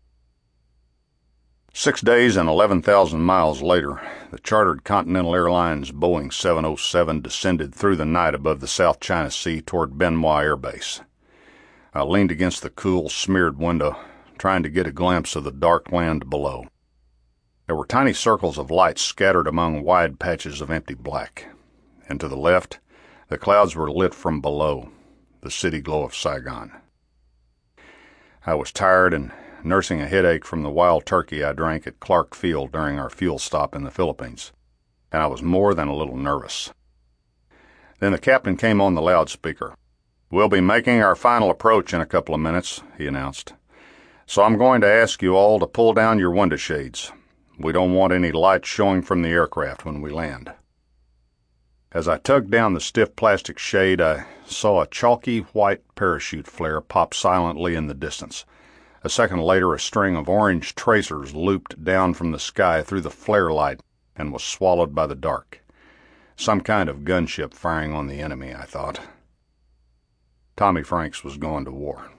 6 days and 11,000 miles later, the chartered Continental Airlines Boeing 707 descended through the night above the South China Sea toward Ben Hoa Air Base. I leaned against the cool, smeared window, trying to get a glimpse of the dark land below. There were tiny circles of light scattered among wide patches of empty black, and to the left, the clouds were lit from below, the city glow of Saigon. I was tired and nursing a headache from the wild turkey I drank at Clark Field during our fuel stop in the Philippines, and I was more than a little nervous. Then the captain came on the loudspeaker. "We'll be making our final approach in a couple of minutes," he announced. "So I'm going to ask you all to pull down your window shades. We don't want any light showing from the aircraft when we land." As I tugged down the stiff plastic shade, I saw a chalky white parachute flare pop silently in the distance. A second later, a string of orange tracers looped down from the sky through the flare light and was swallowed by the dark. Some kind of gunship firing on the enemy, I thought. Tommy Franks was going to war.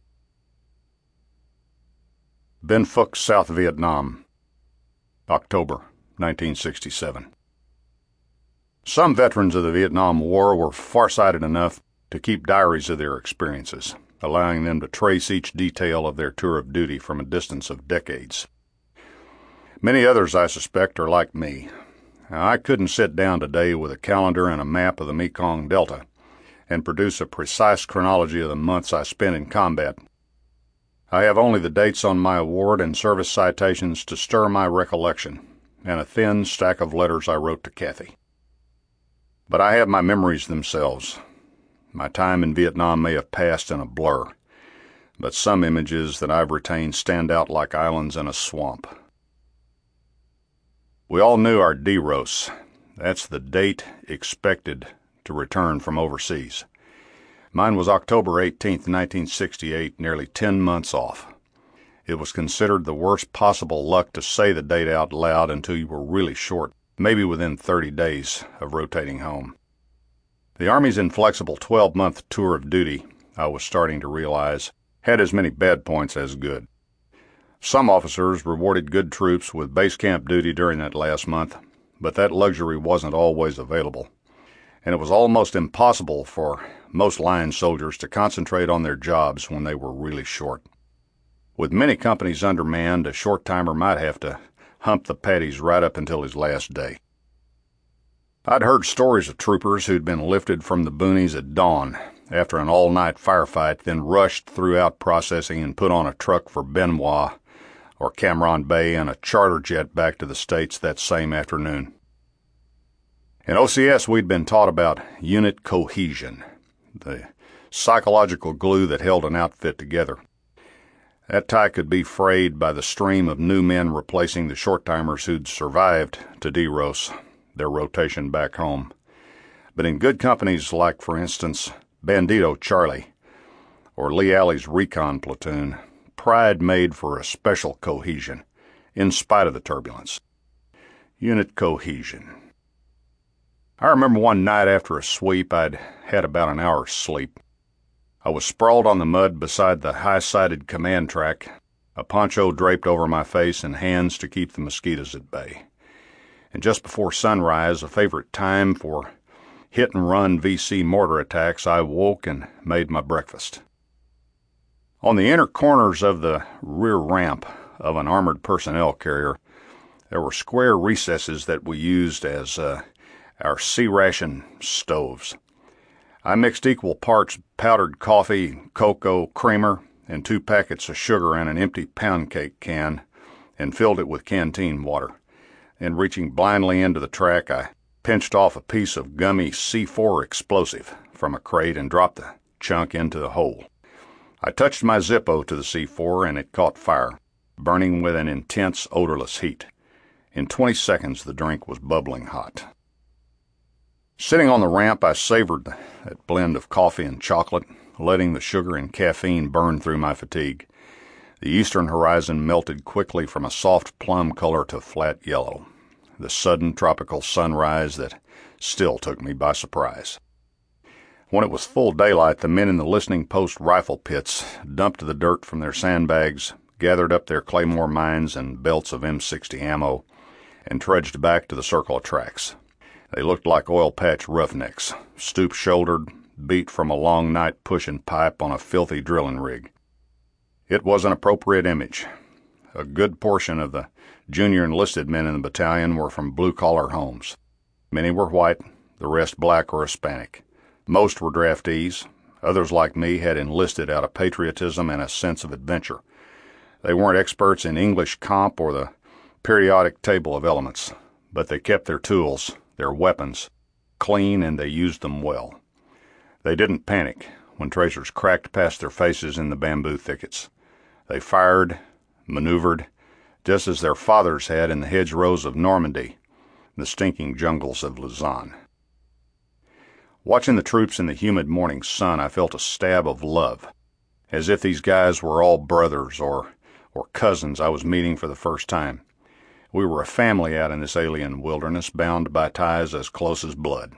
Ben Phuc, South Vietnam, October 1967. Some veterans of the Vietnam War were farsighted enough to keep diaries of their experiences, allowing them to trace each detail of their tour of duty from a distance of decades. Many others, I suspect, are like me. Now, I couldn't sit down today with a calendar and a map of the Mekong Delta and produce a precise chronology of the months I spent in combat. I have only the dates on my award and service citations to stir my recollection, and a thin stack of letters I wrote to Kathy. But I have my memories themselves. My time in Vietnam may have passed in a blur, but some images that I've retained stand out like islands in a swamp. We all knew our DEROS. That's the date expected to return from overseas. Mine was October 18, 1968, nearly 10 months off. It was considered the worst possible luck to say the date out loud until you were really short, maybe within 30 days of rotating home. The Army's inflexible 12-month tour of duty, I was starting to realize, had as many bad points as good. Some officers rewarded good troops with base camp duty during that last month, but that luxury wasn't always available, and it was almost impossible for most line soldiers to concentrate on their jobs when they were really short. With many companies undermanned, a short-timer might have to hump the patties right up until his last day. I'd heard stories of troopers who'd been lifted from the boonies at dawn after an all-night firefight, then rushed throughout processing and put on a truck for Ben Hoa or Cam Ranh Bay and a charter jet back to the States that same afternoon. In OCS, we'd been taught about unit cohesion, the psychological glue that held an outfit together. That tie could be frayed by the stream of new men replacing the short-timers who'd survived to DEROS, their rotation back home. But in good companies like, for instance, Bandito Charlie or Lee Alley's recon platoon, pride made for a special cohesion, in spite of the turbulence. Unit cohesion. I remember one night after a sweep, I'd had about an hour's sleep. I was sprawled on the mud beside the high-sided command track, a poncho draped over my face and hands to keep the mosquitoes at bay. And just before sunrise, a favorite time for hit-and-run VC mortar attacks, I woke and made my breakfast. On the inner corners of the rear ramp of an armored personnel carrier, there were square recesses that we used as our C-ration stoves. I mixed equal parts powdered coffee, cocoa, creamer, and 2 packets of sugar in an empty pound cake can and filled it with canteen water. Then reaching blindly into the track, I pinched off a piece of gummy C4 explosive from a crate and dropped the chunk into the hole. I touched my Zippo to the C4 and it caught fire, burning with an intense, odorless heat. In 20 seconds, the drink was bubbling hot. Sitting on the ramp, I savored that blend of coffee and chocolate, letting the sugar and caffeine burn through my fatigue. The eastern horizon melted quickly from a soft plum color to flat yellow, the sudden tropical sunrise that still took me by surprise. When it was full daylight, the men in the listening post rifle pits dumped the dirt from their sandbags, gathered up their claymore mines and belts of M60 ammo, and trudged back to the circle of tracks. They looked like oil patch roughnecks, stoop-shouldered, beat from a long night pushing pipe on a filthy drilling rig. It was an appropriate image. A good portion of the junior enlisted men in the battalion were from blue-collar homes. Many were white, the rest black or Hispanic. Most were draftees. Others, like me, had enlisted out of patriotism and a sense of adventure. They weren't experts in English comp or the periodic table of elements, but they kept their tools, their weapons, clean, and they used them well. They didn't panic when tracers cracked past their faces in the bamboo thickets. They fired, maneuvered, just as their fathers had in the hedgerows of Normandy, the stinking jungles of Luzon. Watching the troops in the humid morning sun, I felt a stab of love, as if these guys were all brothers or cousins I was meeting for the first time. We were a family out in this alien wilderness, bound by ties as close as blood.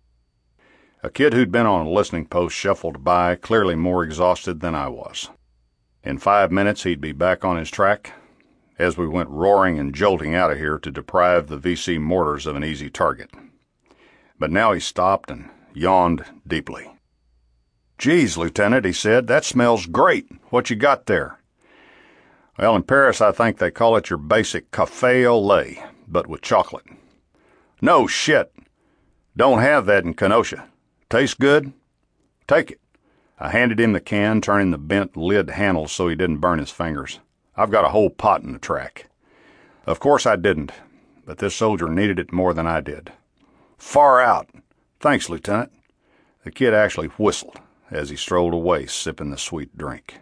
A kid who'd been on a listening post shuffled by, clearly more exhausted than I was. In 5 minutes, he'd be back on his track as we went roaring and jolting out of here to deprive the VC mortars of an easy target. But now he stopped and yawned deeply. "Geez, Lieutenant," he said, "that smells great. What you got there?" "Well, in Paris I think they call it your basic café au lait, but with chocolate." "No shit. Don't have that in Kenosha. Tastes good? Take it." I handed him the can, turning the bent lid handle so he didn't burn his fingers. "I've got a whole pot in the track." Of course I didn't, but this soldier needed it more than I did. "Far out. Thanks, Lieutenant." The kid actually whistled as he strolled away, sipping the sweet drink.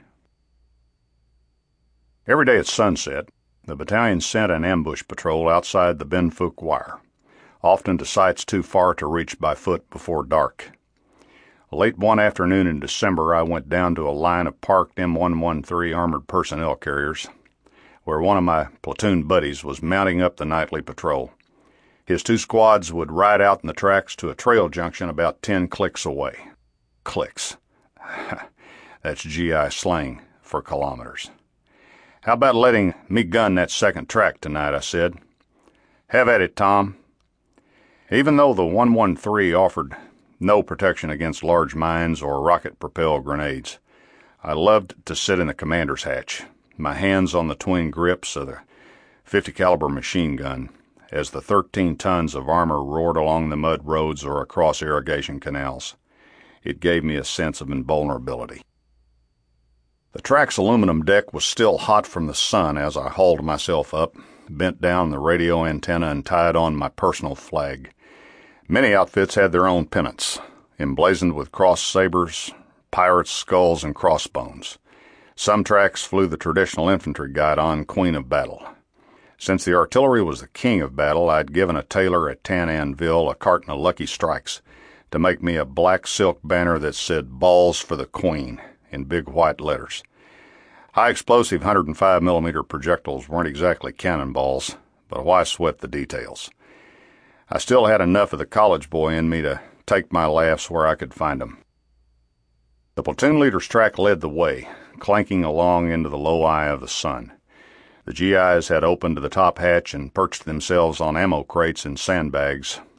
Every day at sunset, the battalion sent an ambush patrol outside the Ben Phuc wire, often to sites too far to reach by foot before dark. Late one afternoon in December, I went down to a line of parked M113 armored personnel carriers, where one of my platoon buddies was mounting up the nightly patrol. His 2 squads would ride out in the tracks to a trail junction about 10 clicks away. Clicks. That's GI slang for kilometers. "How about letting me gun that second track tonight?" I said. "Have at it, Tom." Even though the 113 offered no protection against large mines or rocket-propelled grenades, I loved to sit in the commander's hatch, my hands on the twin grips of the 50 caliber machine gun, as the 13 tons of armor roared along the mud roads or across irrigation canals. It gave me a sense of invulnerability. The track's aluminum deck was still hot from the sun as I hauled myself up, bent down the radio antenna, and tied on my personal flag. Many outfits had their own pennants, emblazoned with cross sabers, pirates' skulls, and crossbones. Some tracks flew the traditional infantry guidon, Queen of Battle. Since the artillery was the king of battle, I'd given a tailor at Tan Anville a carton of Lucky Strikes to make me a black silk banner that said "Balls for the Queen" in big white letters. High-explosive 105mm projectiles weren't exactly cannonballs, but why sweat the details? I still had enough of the college boy in me to take my laughs where I could find them. The platoon leader's track led the way, clanking along into the low eye of the sun. The GIs had opened the top hatch and perched themselves on ammo crates and sandbags,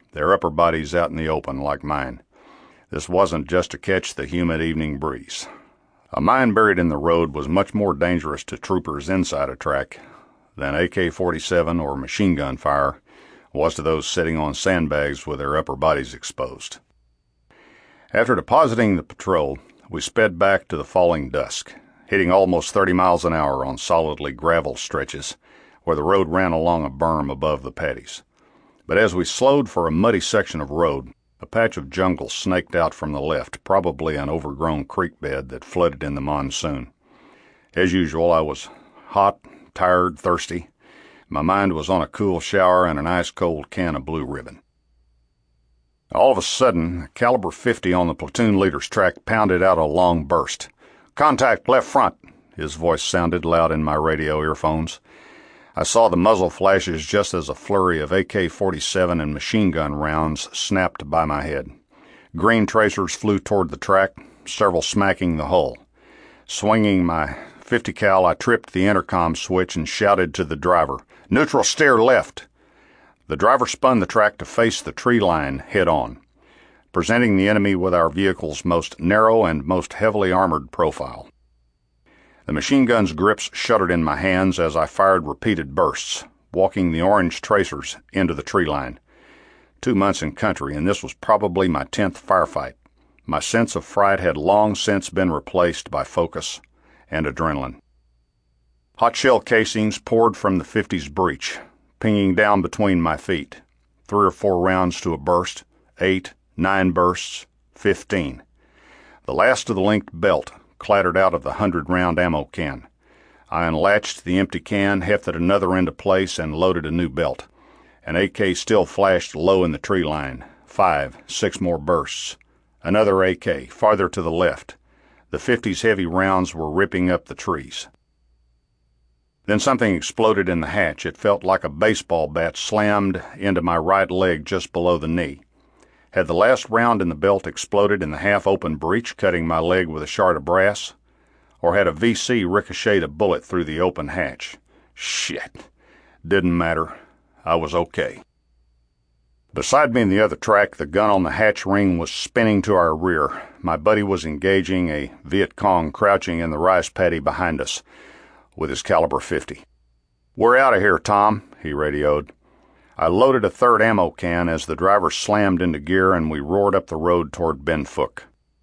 their upper bodies out in the open like mine. This wasn't just to catch the humid evening breeze. A mine buried in the road was much more dangerous to troopers inside a track than AK-47 or machine gun fire was to those sitting on sandbags with their upper bodies exposed. After depositing the patrol, we sped back to the falling dusk, hitting almost 30 miles an hour on solidly gravel stretches where the road ran along a berm above the paddies. But as we slowed for a muddy section of road, a patch of jungle snaked out from the left, probably an overgrown creek bed that flooded in the monsoon. As usual, I was hot, tired, thirsty. My mind was on a cool shower and an ice-cold can of Blue Ribbon. All of a sudden, a caliber 50 on the platoon leader's track pounded out a long burst. "Contact left front," his voice sounded loud in my radio earphones. I saw the muzzle flashes just as a flurry of AK-47 and machine gun rounds snapped by my head. Green tracers flew toward the track, several smacking the hull. Swinging my 50 cal, I tripped the intercom switch and shouted to the driver, "Neutral steer left." The driver spun the track to face the tree line head-on, presenting the enemy with our vehicle's most narrow and most heavily armored profile. The machine gun's grips shuddered in my hands as I fired repeated bursts, walking the orange tracers into the tree line. 2 months in country, and this was probably my 10th firefight. My sense of fright had long since been replaced by focus and adrenaline. Hot shell casings poured from the 50's breech, pinging down between my feet. 3 or 4 rounds to a burst, 8, 9 bursts, 15. The last of the linked belt clattered out of the 100-round ammo can. I unlatched the empty can, hefted another into place, and loaded a new belt. An AK still flashed low in the tree line. 5, 6 more bursts. Another AK, farther to the left. The 50's heavy rounds were ripping up the trees. Then something exploded in the hatch. It felt like a baseball bat slammed into my right leg just below the knee. Had the last round in the belt exploded in the half-open breech, cutting my leg with a shard of brass? Or had a VC ricocheted a bullet through the open hatch? Shit. Didn't matter. I was okay. Beside me in the other track, the gun on the hatch ring was spinning to our rear. My buddy was engaging a Viet Cong crouching in the rice paddy behind us with his caliber 50. "We're out of here, Tom," he radioed. I loaded a third ammo can as the driver slammed into gear and we roared up the road toward Ben Phuc.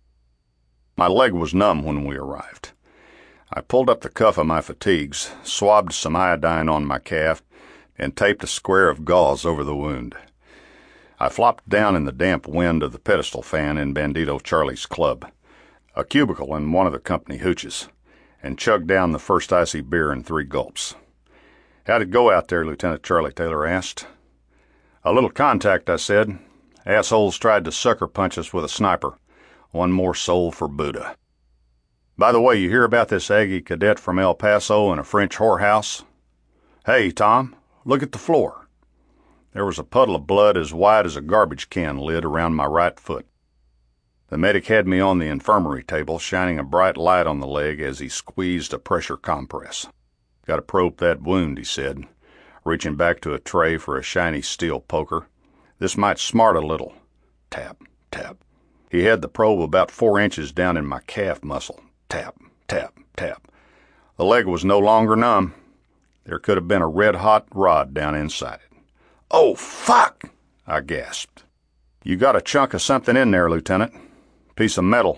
My leg was numb when we arrived. I pulled up the cuff of my fatigues, swabbed some iodine on my calf, and taped a square of gauze over the wound. I flopped down in the damp wind of the pedestal fan in Bandito Charlie's club, a cubicle in one of the company hooches, and chugged down the first icy beer in 3 gulps. "How'd it go out there?" Lieutenant Charlie Taylor asked. "A little contact," I said. "Assholes tried to sucker punch us with a sniper. One more soul for Buddha. By the way, you hear about this Aggie cadet from El Paso and a French whorehouse? Hey, Tom, look at the floor." There was a puddle of blood as wide as a garbage can lid around my right foot. The medic had me on the infirmary table, shining a bright light on the leg as he squeezed a pressure compress. "Got to probe that wound," he said, reaching back to a tray for a shiny steel poker. "This might smart a little." Tap, tap. He had the probe about 4 inches down in my calf muscle. Tap, tap, tap. The leg was no longer numb. There could have been a red-hot rod down inside it. "Oh, fuck!" I gasped. "You got a chunk of something in there, Lieutenant. Piece of metal."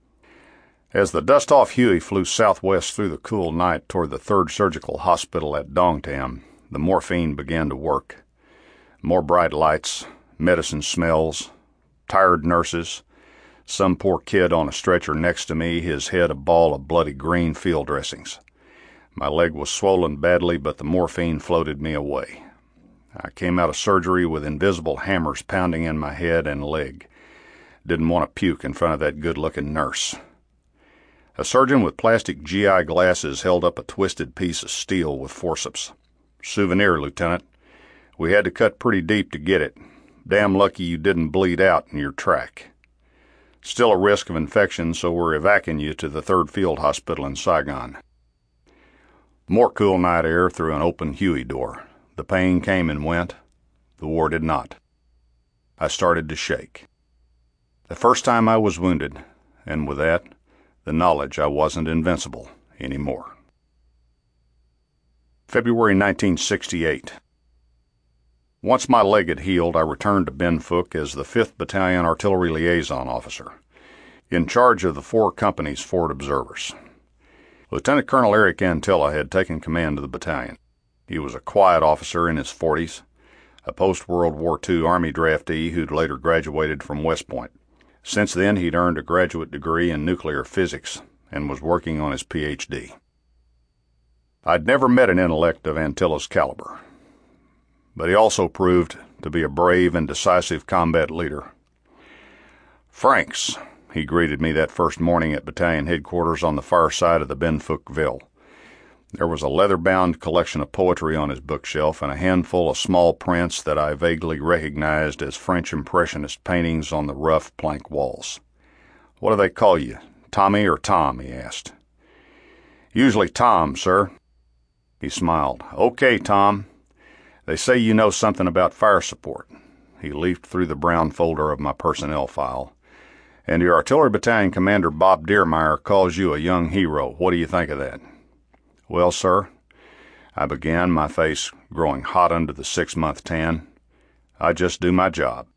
As the dust-off Huey flew southwest through the cool night toward the 3rd Surgical Hospital at Dong Tam, the morphine began to work. More bright lights, medicine smells, tired nurses, some poor kid on a stretcher next to me, his head a ball of bloody green field dressings. My leg was swollen badly, but the morphine floated me away. I came out of surgery with invisible hammers pounding in my head and leg. Didn't want to puke in front of that good-looking nurse. A surgeon with plastic GI glasses held up a twisted piece of steel with forceps. "Souvenir, Lieutenant. We had to cut pretty deep to get it. Damn lucky you didn't bleed out in your track. Still a risk of infection, so we're evacuating you to the 3rd Field Hospital in Saigon." More cool night air through an open Huey door. The pain came and went. The war did not. I started to shake. The first time I was wounded, and with that, the knowledge I wasn't invincible anymore. February 1968. Once my leg had healed, I returned to Benfook as the 5th Battalion Artillery Liaison Officer, in charge of the 4 companies' forward observers. Lieutenant Colonel Eric Antilla had taken command of the battalion. He was a quiet officer in his 40s, a post-World War II Army draftee who'd later graduated from West Point. Since then, he'd earned a graduate degree in nuclear physics and was working on his Ph.D. I'd never met an intellect of Antilla's caliber, but he also proved to be a brave and decisive combat leader. "Franks," he greeted me that first morning at battalion headquarters on the far side of the Benfook Ville. There was a leather-bound collection of poetry on his bookshelf and a handful of small prints that I vaguely recognized as French Impressionist paintings on the rough plank walls. "What do they call you, Tommy or Tom?" he asked. "Usually Tom, sir." He smiled. "Okay, Tom. They say you know something about fire support." He leafed through the brown folder of my personnel file. "And your artillery battalion commander, Bob Deermeyer, calls you a young hero. What do you think of that?" "Well, sir," I began, my face growing hot under the 6-month tan, "I just do my job."